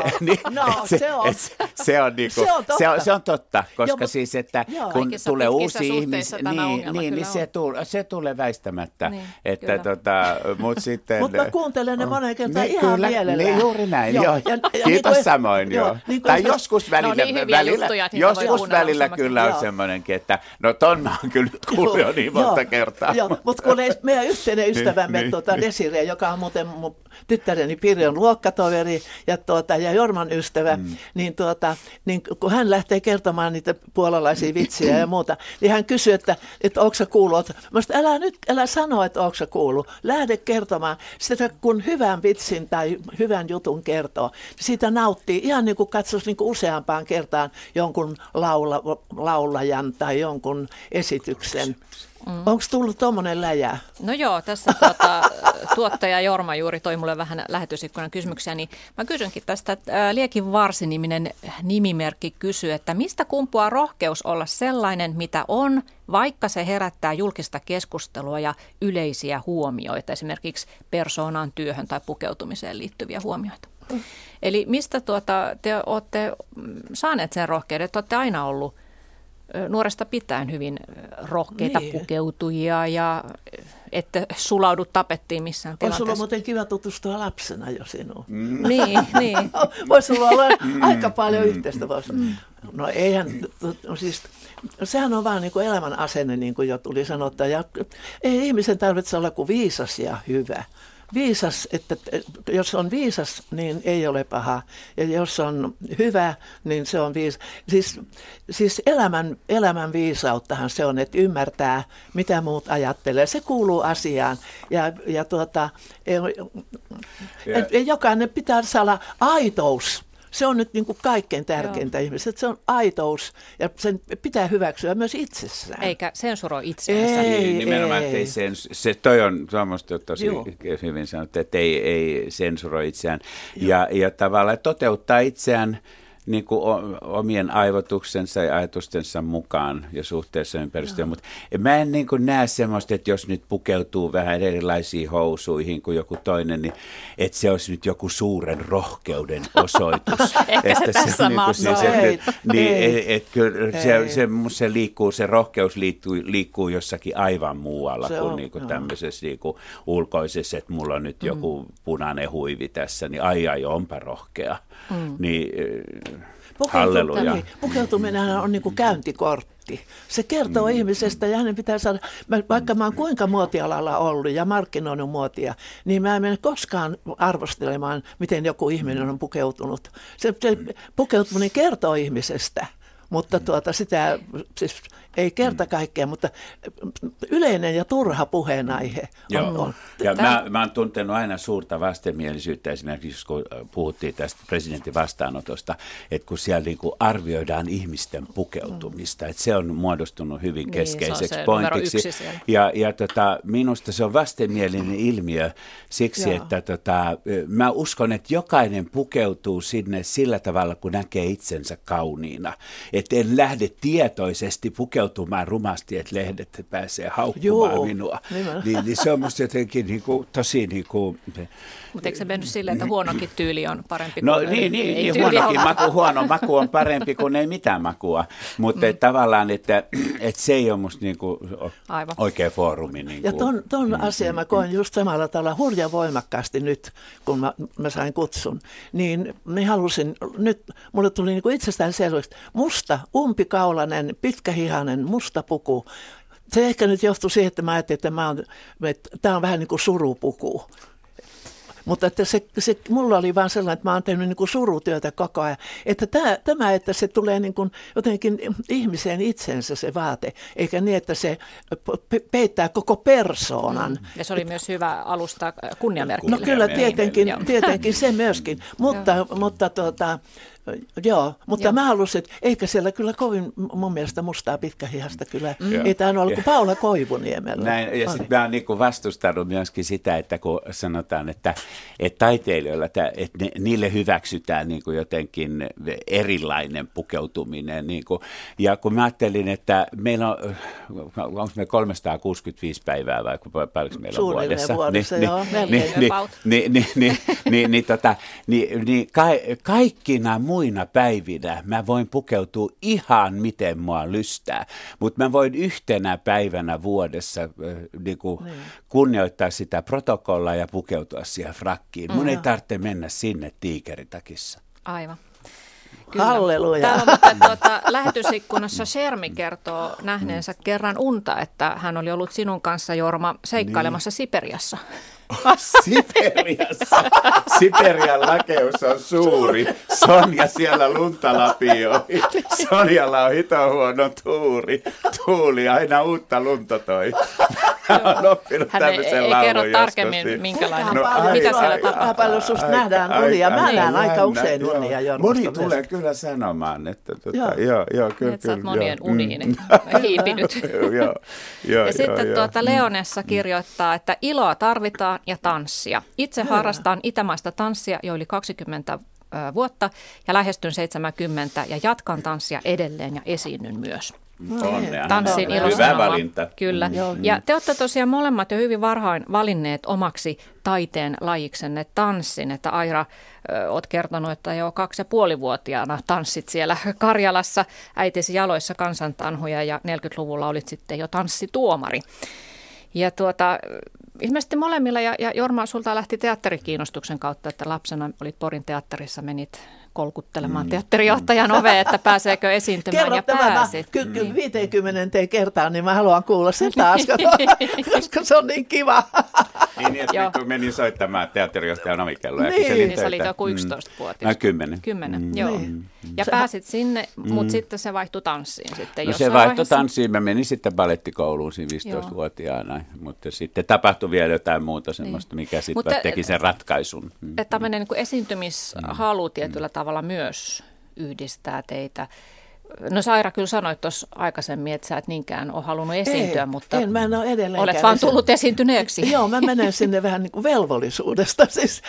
se on totta, koska siis, että kun tulee uusi ihmisiä, niin se tulee väistämättä. Niin, että mutta sitten... Mutta mä kuuntelen ne monen kertaan ihan mielellään. Niin, juuri näin, joo. Kiitos samoin, joo. Tai joskus välillä kyllä on semmoinenkin, että no ton mä oon kyllä kuullut jo niin monta kertaa. Joo, mutta kun meidän yhteinen ystävämme Desiree, joka on muuten mun tyttäreni Pirjon luokkatoveri ja Jorman ystävä, niin kun hän lähtee kertomaan niitä puolalaisia vitsiä ja muuta, niin hän kysyy, että onko sä kuullut. Mä sanoin, älä sano, että onko sä kuullut. Lähde kertomaan sitä, kun hyvän vitsin tai hyvän jutun kertoo. Siitä nauttii ihan niin kuin katsoisi niin kuin useampaan kertaan jonkun laulajan tai jonkun esityksen. Onko tullut tuommoinen läjä? No joo, tässä tuottaja Jorma juuri toi mulle vähän lähetysikkunan kysymyksiä, niin mä kysynkin tästä, että Liekin Varsi-niminen nimimerkki kysyy, että mistä kumpuaa rohkeus olla sellainen, mitä on, vaikka se herättää julkista keskustelua ja yleisiä huomioita, esimerkiksi persoonaan, työhön tai pukeutumiseen liittyviä huomioita. Eli mistä te olette saaneet sen rohkeuden, että olette aina ollut nuoresta pitäen hyvin rohkeita pukeutujia ja että sulaudu tapettiin missään tilanteessa. On sulla muuten kiva tutustua lapsena jo sinuun. Niin. Voisi sulla olla aika paljon yhteistä. No eihän, siis sehän on vaan niin kuin elämän asenne, niin kuin jo tuli sanottua. Ja ei ihmisen tarvitse olla kuin viisas ja hyvä. Viisas, että jos on viisas, niin ei ole paha. Ja jos on hyvä, niin se on viisas. Siis elämän viisauttahan se on, että ymmärtää, mitä muut ajattelee. Se kuuluu asiaan. Jokainen pitää saada aitous. Se on nyt niin kuin kaikkein tärkeintä ihmisessä, se on aitous ja sen pitää hyväksyä myös itsessään. Eikä sensuroi itseänsä. Nimenomaan, että se toi on tuommoista tosi hyvin sanottu, että ei sensuroi itseään ja tavallaan toteuttaa itseään niin kuin omien aivotuksensa ja ajatustensa mukaan ja suhteessa ympäristöön. Mutta mä en niin kuin näe semmoista, että jos nyt pukeutuu vähän erilaisiin housuihin kuin joku toinen, niin että se olisi nyt joku suuren rohkeuden osoitus. Ehkä se tässä maassa. Se liikkuu, se rohkeus liikkuu jossakin aivan muualla kuin niinku tämmöisessä niinku ulkoisessa, että mulla on nyt joku punainen huivi tässä, niin ai onpa rohkea. Niin, halleluja. Pukeutuminen on niin kuin käyntikortti. Se kertoo ihmisestä ja hänen pitää saada, vaikka mä oon kuinka muotialalla ollut ja markkinoinut muotia, niin mä en mene koskaan arvostelemaan, miten joku ihminen on pukeutunut. Se pukeutuminen kertoo ihmisestä. Mutta sitä siis ei kerta kaikkea, mutta yleinen ja turha puheenaihe on. Ja mä oon tuntenut aina suurta vastenmielisyyttä esimerkiksi, kun puhuttiin tästä presidentin vastaanotosta, että kun siellä niin kuin arvioidaan ihmisten pukeutumista, että se on muodostunut hyvin keskeiseksi pointiksi. Ja minusta se on vastenmielinen ilmiö siksi, että mä uskon, että jokainen pukeutuu sinne sillä tavalla, kun näkee itsensä kauniina. Että en lähde tietoisesti pukeutumaan rumasti, että lehdet pääsee haukkumaan minua. Niin se on musta jotenkin tosi... Mutta eikö se mennyt silleen, että huonokin tyyli on parempi kuin huono maku on parempi kuin ei mitään makua. Mutta tavallaan, että se ei ole musta oikea foorumi. Ja ton asian mä koen just samalla tavalla hurjan voimakkaasti nyt, kun mä sain kutsun. Niin halusin, nyt mulle tuli itsestään selväksi, musta, umpikaulainen, pitkähihainen, musta puku. Se ehkä nyt johtui siihen, että mä ajattelin, että tämä on vähän niin kuin surupuku. Mutta että mulla oli vaan sellainen, että mä oon tehnyt niin kuin surutyötä koko ajan. Että että se tulee niin kuin jotenkin ihmiseen itsensä se vaate, eikä niin, että se peittää koko persoonan. Ja se oli myös hyvä alusta kunniamerkille. No kyllä, tietenkin se myöskin. Mutta mä halusin, että eikä siellä kyllä kovin mun mielestä mustaa pitkähihasta kyllä. Ei tämä ollut kuin Paula Koivuniemellä. Näin, ja sitten mä oon vastustanut myöskin sitä, että kun sanotaan, että taiteilijoilla, että niille hyväksytään niin kuin jotenkin erilainen pukeutuminen. Niin kuin. Ja kun mä ajattelin, että meillä onko me 365 päivää vai paljonko meillä on vuodessa? Kaikkina muina päivinä mä voin pukeutua ihan miten mua lystää, mutta mä voin yhtenä päivänä vuodessa kunnioittaa sitä protokollaa ja pukeutua siihen frakkiin. Mun ei tarvitse mennä sinne tiikeritakissa. Aivan. Kyllä. Halleluja. Täällä on lähetysikkunassa Shermi kertoo nähneensä kerran unta, että hän oli ollut sinun kanssa, Jorma, seikkailemassa Siperiassa. Siperiassa. Siperian lakeus on suuri. Sonja siellä lunta lapioi. Sonjalla on hito huono tuuli. Aina uutta lunta toi. Hän on oppinut tämmöisen laulun ei kerro tarkemmin, minkälainen. Mitä siellä tapahtuu? Paljon susta nähdään unia. Mä näen aika usein unia Jormasta. Moni tulee kyllä sanomaan, että joo, kyllä. Että sä oot monien uniin hiipinyt. Ja sitten Leonessa kirjoittaa, että iloa tarvitaan ja tanssia. Itse harrastan itämaista tanssia jo yli 20 vuotta ja lähestyn 70 ja jatkan tanssia edelleen ja esiinnyn myös. Tanssin hyvä valinta. Kyllä. Ja te olette tosiaan molemmat jo hyvin varhain valinneet omaksi taiteen lajiksenne tanssin, että Aira, olet kertonut, että jo 2,5-vuotiaana tanssit siellä Karjalassa äitisi jaloissa kansantanhuja ja 40-luvulla olit sitten jo tanssituomari. Ja ilmeisesti molemmilla, ja Jorma, sulta lähti teatterikiinnostuksen kautta, että lapsena olit Porin teatterissa, menit kolkuttelemaan teatterijohtajan oveen, että pääseekö esiintymään ja pääsit. Kyllä 50 kertaa, niin mä haluan kuulla sen taas, koska se on niin kiva. Niin, että menin soittamaan teatterijohtajan ovikelloa. Niin, sä olit joku 11-vuotias. 10. Joo. Ja pääsit sinne, mutta sitten se vaihtui tanssiin. Sitten se vaihtui tanssiin. Mä menin sitten balettikouluun siinä 15-vuotiaana, mutta sitten tapahtui vielä jotain muuta semmoista, mikä sitten teki sen ratkaisun. Että tämmöinen niin esiintymishalu tietyllä tavalla myös yhdistää teitä. No Aira kyllä sanoit tuossa aikaisemmin, että sä et niinkään ole halunnut esiintyä, mutta mä en ole edelleenkään. Olet vaan tullut esiintyneeksi. Joo, mä menen sinne vähän niin kuin velvollisuudesta. Siis,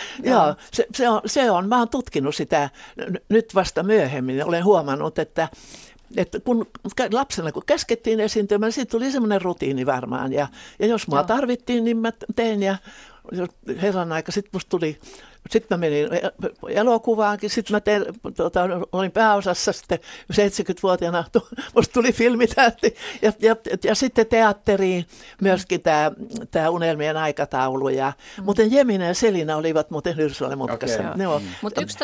joo, mä oon tutkinut sitä nyt vasta myöhemmin. Olen huomannut, että kun lapsena kun käskettiin esiintymään, siitä tuli semmoinen rutiini varmaan. Ja jos mua tarvittiin, niin mä tein ja herran aika sitten musta tuli. Sitten mä menin elokuvaankin, sitten mä olin pääosassa sitten 70-vuotiaana, musta tuli filmitähti ja sitten teatteriin myöskin tämä Unelmien aikataulu. Muuten Jemina ja Selina olivat muuten Hyrsale-mutkassa. Okay. Mutta yksi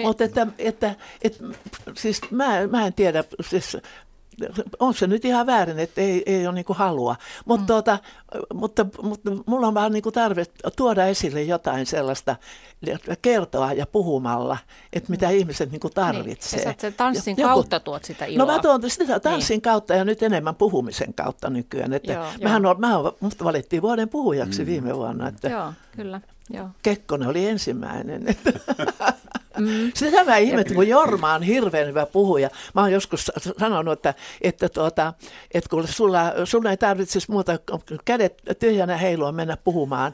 siis mä en tiedä, siis on se nyt ihan väärin, että ei ole niinku halua, mutta mulla on vähän niinku tarve tuoda esille jotain sellaista, kertoa ja puhumalla, että mitä ihmiset niinku tarvitsee. Niin, ja sen tanssin kautta tuot sitä iloa. No mä tuon sitä tanssin kautta ja nyt enemmän puhumisen kautta nykyään. Että mut valittiin vuoden puhujaksi viime vuonna. Että joo, kyllä. Joo. Kekkonen oli ensimmäinen. Sitä mä ihmettelin, kun Jorma on hirveän hyvä puhuja. Mä oon joskus sanonut, että kun sulla ei tarvitsisi muuta kädet tyhjänä heilua mennä puhumaan.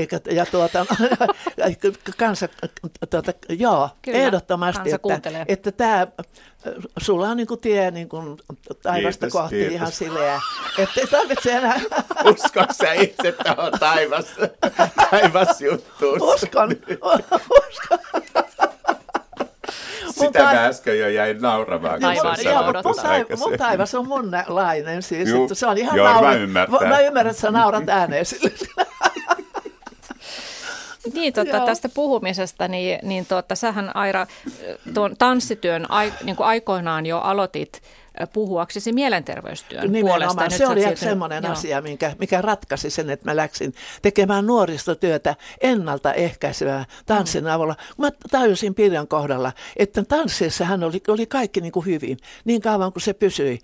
Ehdottomasti, että tämä sulla on niinku tie niinku taivasta kohti ihan sileä. Että ei tarvitse enää. Uskon sä itse tuohon taivasjuttuun? Uskon. Sitä mä äsken jo jäin nauramaan. Mun taivas on munlainen. Siis, se on ihan Joo, mä ymmärrän. Mä ymmärrän, että sä naurat ääneen sille. Niin, tästä puhumisesta, niin sähän Aira tuon tanssityön niin kuin aikoinaan jo aloitit puhuaksesi mielenterveystyön puolesta. Se oli semmoinen asia, mikä ratkaisi sen, että mä läksin tekemään nuorisotyötä ennaltaehkäisevää tanssin avulla. Mä tajusin Pirjon kohdalla, että tanssissa hän oli kaikki niin kuin hyvin, niin kauan kuin se pysyi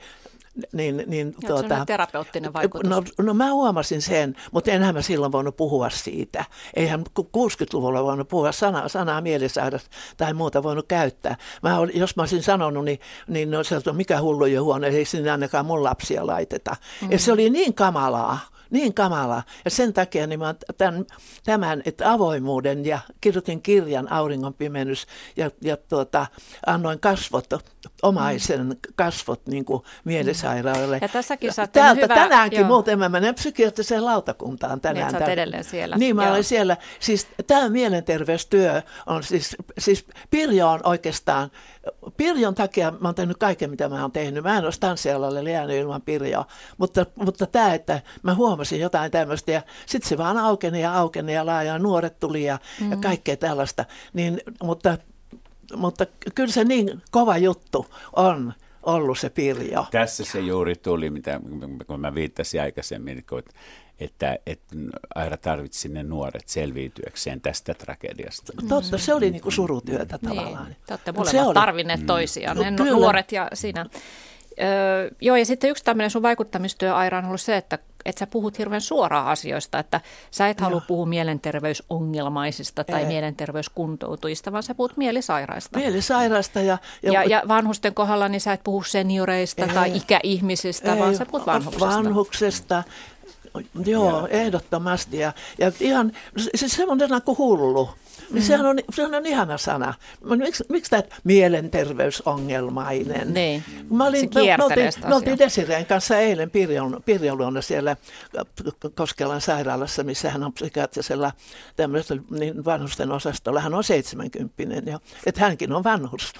Niin terapeuttinen vaikutus. No mä huomasin sen, mutta enhän mä silloin voinut puhua siitä. Eihän 60-luvulla voinut puhua sanaa mielisairas tai muuta voinut käyttää. Jos mä olisin sanonut, niin no, se on mikä hullujen huone, ei sinne ainakaan mun lapsia laiteta. Ja se oli niin kamalaa. Niin kamalaa. Ja sen takia niin mä tämän että avoimuuden ja kirjoitin kirjan Auringonpimennys ja annoin omaisen kasvot niin kuin mielisairaille. Ja tässäkin sä täältä hyvä, tänäänkin muuten mä menen psykiatriseen lautakuntaan tänään. Niin, sä oot edelleen siellä. Niin, mä olen siellä. Siis tämä mielenterveystyö on siis Pirjo on oikeastaan, Pirjon takia mä oon tehnyt kaiken, mitä mä oon tehnyt. Mä en ole tanssialalle jäänyt ilman Pirjoa, mutta tämä, että mä huomasin jotain tämmöistä ja sitten se vaan aukeni ja laaja nuoret tuli ja kaikkea tällaista. Niin, mutta kyllä se niin kova juttu on ollut se Pirjo. Tässä se juuri tuli, kun mä viittasin aikaisemmin, että Aira tarvitsi ne nuoret selviytyäkseen tästä tragediasta. Totta, se oli niin kuin surutyötä tavallaan. Niin, te olette molemmat tarvinneet toisiaan, ne nuoret ja sinä. Joo, ja sitten yksi tämmöinen sun vaikuttamistyö, Aira, on ollut se, että sä puhut hirveän suoraan asioista, että sä et halua puhua mielenterveysongelmaisista tai mielenterveyskuntoutujista, vaan sä puhut mielisairaista. Mielisairaista ja vanhusten kohdalla niin sä et puhu senioreista tai ikäihmisistä, vaan sä puhut vanhuksesta. Joo, ehdottomasti. Ja ihan, siis semmoinen kuin hullu. Niin sehän on ihana sana. Miksi tämä mielenterveysongelmainen? Niin, me oltiin Desireen kanssa eilen Pirjon luona siellä Koskelan sairaalassa, missä hän on psykiatrisella tämmöisellä niin vanhusten osastolla. Hän on 70 jo, että hänkin on vanhus.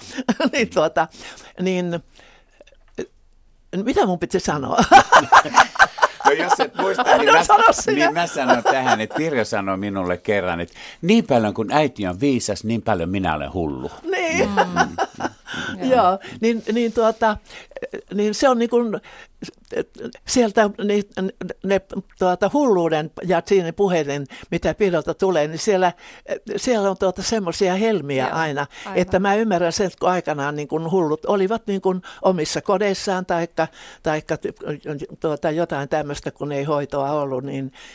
Mitä mun piti sanoa? No jos et muista, niin mä sanon tähän, että Pirjo sanoi minulle kerran, että niin paljon kun äiti on viisas, niin paljon minä olen hullu. Niin, joo, niin se on niin kuin sieltä ne hulluuden ja siinä puheiden, mitä Pirjolta tulee, niin siellä on semmoisia helmiä aina, että mä ymmärrän sen, että kun aikanaan niin kuin hullut olivat niin kuin omissa kodeissaan taikka jotain tämmöistä, kun ei hoitoa ollut,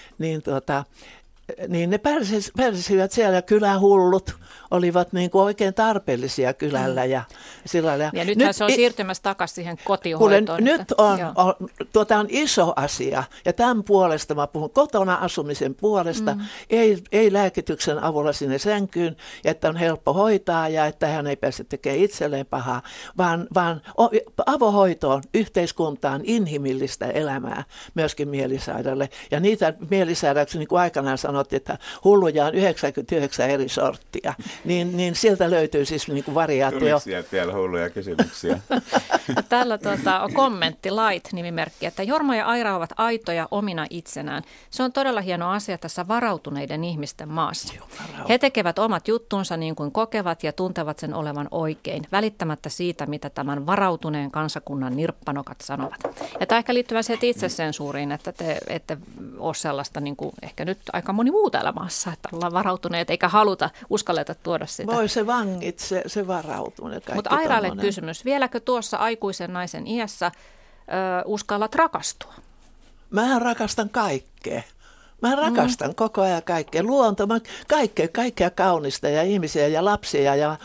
niin ne pärsivät siellä, kylähullut olivat niin kuin oikein tarpeellisia kylällä. Ja nythän se on siirtymässä takaisin siihen kotihoitoon. Nyt on iso asia, ja tämän puolesta mä puhun kotona asumisen puolesta, ei lääkityksen avulla sinne sänkyyn, että on helppo hoitaa ja että hän ei pääse tekemään itselleen pahaa, vaan avohoitoon, yhteiskuntaan, inhimillistä elämää myöskin mielisairaalle. Ja niitä mielisairauksia, niin kuin aikanaan sanottiin, että hulluja on 99 eri sorttia, niin sieltä löytyy siis niin kuin variaatio. Tuliko sieltä vielä hulluja kysymyksiä? Tällä on kommentti, Light-nimimerkki, että Jorma ja Aira ovat aitoja omina itsenään. Se on todella hieno asia tässä varautuneiden ihmisten maassa. He tekevät omat juttunsa niin kuin kokevat ja tuntevat sen olevan oikein, välittämättä siitä, mitä tämän varautuneen kansakunnan nirppanokat sanovat. Ja tämä ehkä liittyy siihen itsesensuuriin, että te ette ole sellaista, niin kuin ehkä nyt aika moni muu täällä maassa, että ollaan varautuneet eikä uskalleta tuoda sitä. Voi se vangit, se varautunut. Mutta Airalle kysymys, vieläkö tuossa aikuisen naisen iässä uskallat rakastua? Mä rakastan kaikkea. Mä rakastan koko ajan kaikkea. Luonto, kaikkea kaunista ja ihmisiä ja lapsia ja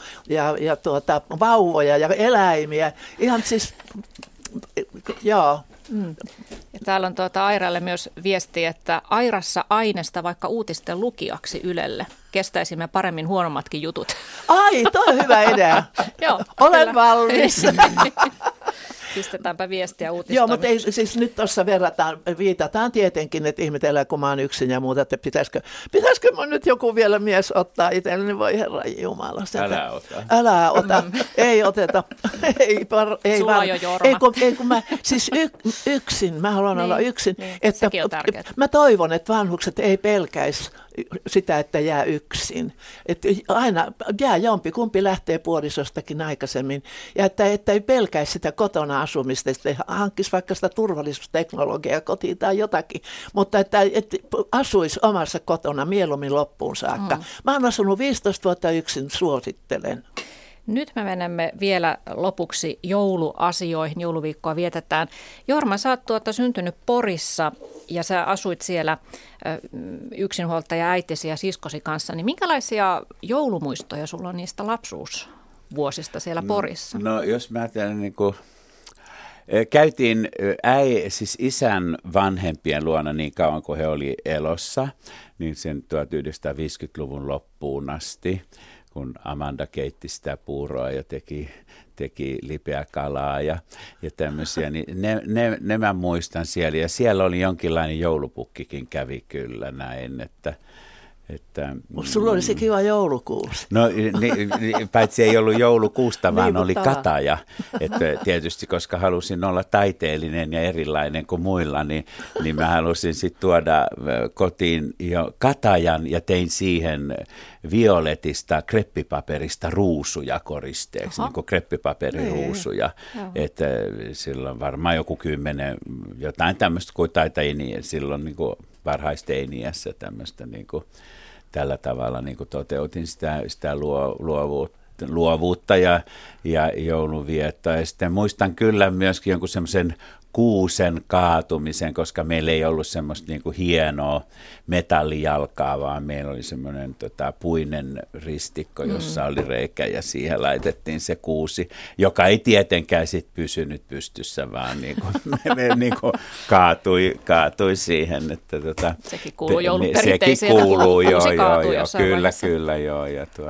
vauvoja ja eläimiä. Ihan siis, joo. Ja täällä on Airalle myös viesti, että Airassa ainesta vaikka uutisten lukijaksi Ylelle. Kestäisimme paremmin huonommatkin jutut. Ai, toi on hyvä idea. Joo, olen valmis. Pistetäänpä viestiä uutistoimistoon. Joo, mutta ei, siis nyt tuossa viitataan tietenkin, että ihmetellään, kun mä oon yksin ja muuta, että pitäisikö mun nyt joku vielä mies ottaa itselleni, niin voi Herran Jumala. Älä ota. Ei oteta. Sulla on jo Jorma. Ei kun mä, siis yksin, mä haluan olla yksin. Niin, että sekin on tärkeää. Mä toivon, että vanhukset ei pelkäisi sitä, että jää yksin. Että aina jää jompikumpi lähtee puolisostakin aikaisemmin. Ja että ei pelkäisi sitä kotona asumista, että hankkisi vaikka sitä turvallisuusteknologiaa kotiin tai jotakin. Mutta että asuisi omassa kotona mieluummin loppuun saakka. Mä oon asunut 15 vuotta yksin, suosittelen. Nyt me menemme vielä lopuksi jouluasioihin. Jouluviikkoa vietetään. Jorma, sä oot syntynyt Porissa ja sä asuit siellä yksinhuoltaja äitisi ja siskosi kanssa. Niin minkälaisia joulumuistoja sulla on niistä lapsuusvuosista siellä Porissa? No jos mä ajattelen käytiin siis isän vanhempien luona niin kauan kuin he oli elossa, niin sen 1950-luvun loppuun asti, kun Amanda keitti sitä puuroa ja teki lipeä kalaa ja tämmöisiä, niin ne mä muistan siellä. Ja siellä oli jonkinlainen joulupukkikin kävi kyllä näin, että sulla oli se kiva joulukuusi. No paitsi ei ollut joulukuusta, vaan oli kataja. Että tietysti, koska halusin olla taiteellinen ja erilainen kuin muilla, niin mä halusin sitten tuoda kotiin jo katajan ja tein siihen violetista kreppipaperista ruusuja koristeeksi, niin kuin kreppipaperiruusuja. Että silloin varmaan joku 10, jotain tämmöistä kuin taiteilijan silloin niin kuin varhaisteiniässä tämmöistä niin kuin tällä tavalla niin kuin toteutin sitä luovuutta ja joulunviettoa. Ja sitten muistan kyllä myöskin jonkun semmoisen kuusen kaatumisen, koska meillä ei ollut semmoista niin kuin hienoa metallijalkaa, vaan meillä oli semmoinen puinen ristikko, jossa oli reikä ja siihen laitettiin se kuusi, joka ei tietenkään sit pysynyt pystyssä, vaan niin kuin, niin kuin kaatui siihen. Että, sekin kuuluu jouluperinteisiin. Sekin kuuluu, joo, kyllä, joo.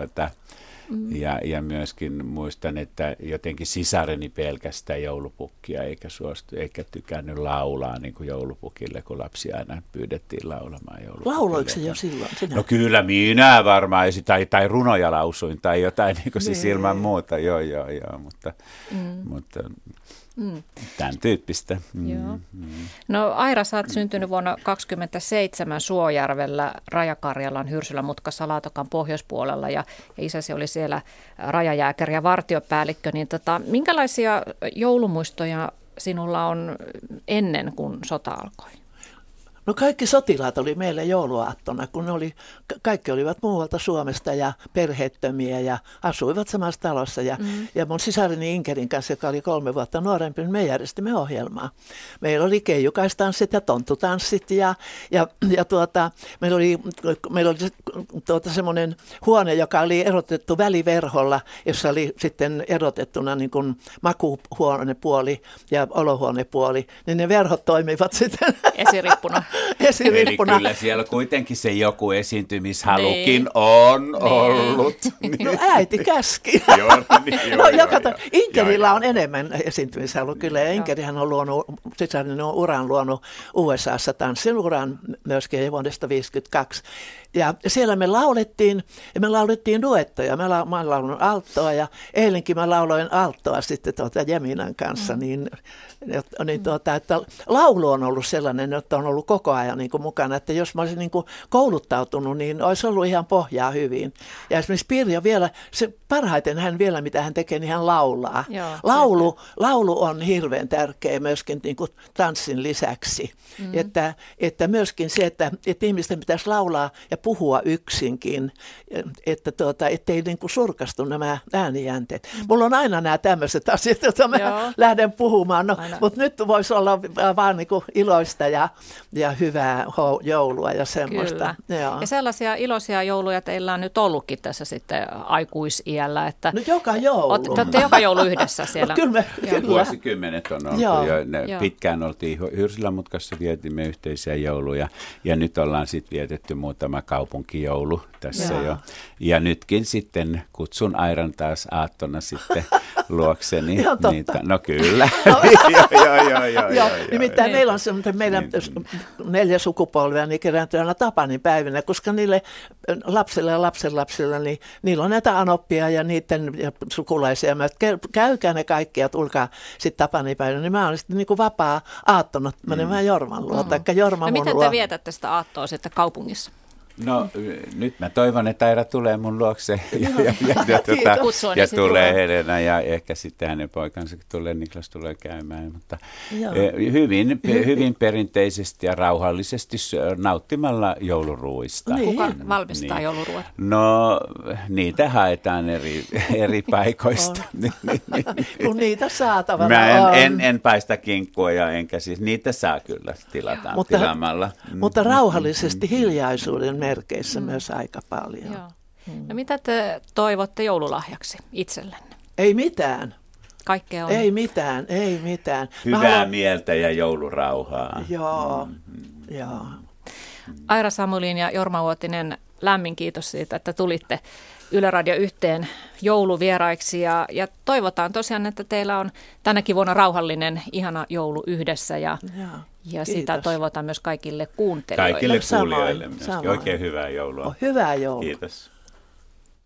Ja myöskin muistan, että jotenkin sisareni pelkästään joulupukkia eikä tykännyt laulaa niin kuin joulupukille, kun lapsia aina pyydettiin laulamaan joulupukille. Lauloiko se jo silloin? Sinä? No kyllä minä varmaan, tai runoja lausuin tai jotain niin kuin siis ilman muuta, joo, mutta tämän tyyppistä. No Aira, sä oot syntynyt vuonna 1927 Suojärvellä Rajakarjalan Hyrsylä-mutkassa Laatokan pohjoispuolella ja isäsi oli siellä rajajääkäri ja vartiopäällikkö. Niin minkälaisia joulumuistoja sinulla on ennen kuin sota alkoi? No kaikki sotilaat oli meillä jouluaattona, kun kaikki olivat muualta Suomesta ja perheettömiä ja asuivat samassa talossa. Ja mun sisareni Inkerin kanssa, joka oli 3 vuotta nuorempi, me järjestimme ohjelmaa. Meillä oli keijukaistanssit ja tonttutanssit meillä oli semmoinen huone, joka oli erotettu väliverholla, jossa oli sitten erotettuna niin kuin makuuhuonepuoli ja olohuonepuoli, niin ne verhot toimivat sitten esirippuna. Eli kyllä siellä kuitenkin se joku esiintymishalukin on ollut. No äiti käski. Inkerillä on enemmän esiintymishalu kyllä. Ja Inkerihän on sisarinen on uran luonut USAssa tanssin uran myöskin vuodesta 1952. Ja siellä me laulettiin duettoja. Mä lauloin alttoa ja eilenkin mä lauloin alttoa sitten Jeminan kanssa. Että laulu on ollut sellainen, että on ollut koko ajan niin kuin mukana, että jos mä olisin niin kuin kouluttautunut, niin olisi ollut ihan pohjaa hyvin. Ja esimerkiksi Pirjo vielä, parhaiten hän vielä mitä hän tekee, niin hän laulaa. Laulu on hirveän tärkeä myöskin niin kuin tanssin lisäksi. Että myöskin se, että ihmisten pitäisi laulaa ja puhua yksinkin, että ettei niin kuin surkastu nämä äänijänteet. Mulla on aina nämä tämmöiset asiat, joita mä lähden puhumaan. Mutta nyt voisi olla vaan niin kuin iloista ja hyvää joulua ja semmoista. Ja sellaisia iloisia jouluja teillä on nyt ollutkin tässä sitten aikuisiällä. Että no joka joulu. Olette joka joulu yhdessä siellä. Kyllä. Vuosikymmenet on ollut jo. Pitkään oltiin Hyrsylämutkassa, vietimme yhteisiä jouluja ja nyt ollaan sitten vietetty muutama kaupunkijoulu tässä jo. Ja nytkin sitten kutsun Airan taas aattona sitten luokseni. No kyllä. Joo. Nimittäin meillä on semmoinen, meidän 4 sukupolvea niin kerääntyy aina Tapanin päivinä, koska niille lapsille ja lapsenlapsille, niin niillä on näitä anoppia ja niiden sukulaisia. Käykää ne kaikki ja tulkaa sitten Tapanin päivinä. Niin mä olen sitten niin kuin vapaa aattona menemään Jorman luo. No miten te vietätte sitä aattoa sitten kaupungissa? No nyt mä toivon, että Aira tulee mun luokse ja tulee Helena ja ehkä sitten hänen poikansa tulee, Niklas tulee käymään, mutta hyvin perinteisesti ja rauhallisesti nauttimalla jouluruuista. Kuka valmistaa jouluruot? No niitä haetaan eri paikoista. Kun niitä saatavana mä on. En paista kinkkua ja enkä siis niitä saa kyllä tilaamalla. Mutta rauhallisesti hiljaisuuden merkeissä myös aika paljon. Joo. No mitä te toivotte joululahjaksi itsellenne? Ei mitään. Kaikkea on. Ei mitään. Hyvää mieltä ja joulurauhaa. Joo. Aira Samulin ja Jorma Uotinen, lämmin kiitos siitä, että tulitte Yle Radio yhteen jouluvieraiksi ja toivotaan tosiaan, että teillä on tänäkin vuonna rauhallinen, ihana joulu yhdessä ja sitä toivotaan myös kaikille kuuntelijoille. Kaikille kuulijoille myös. Oikein hyvää joulua. Hyvää joulua. Kiitos.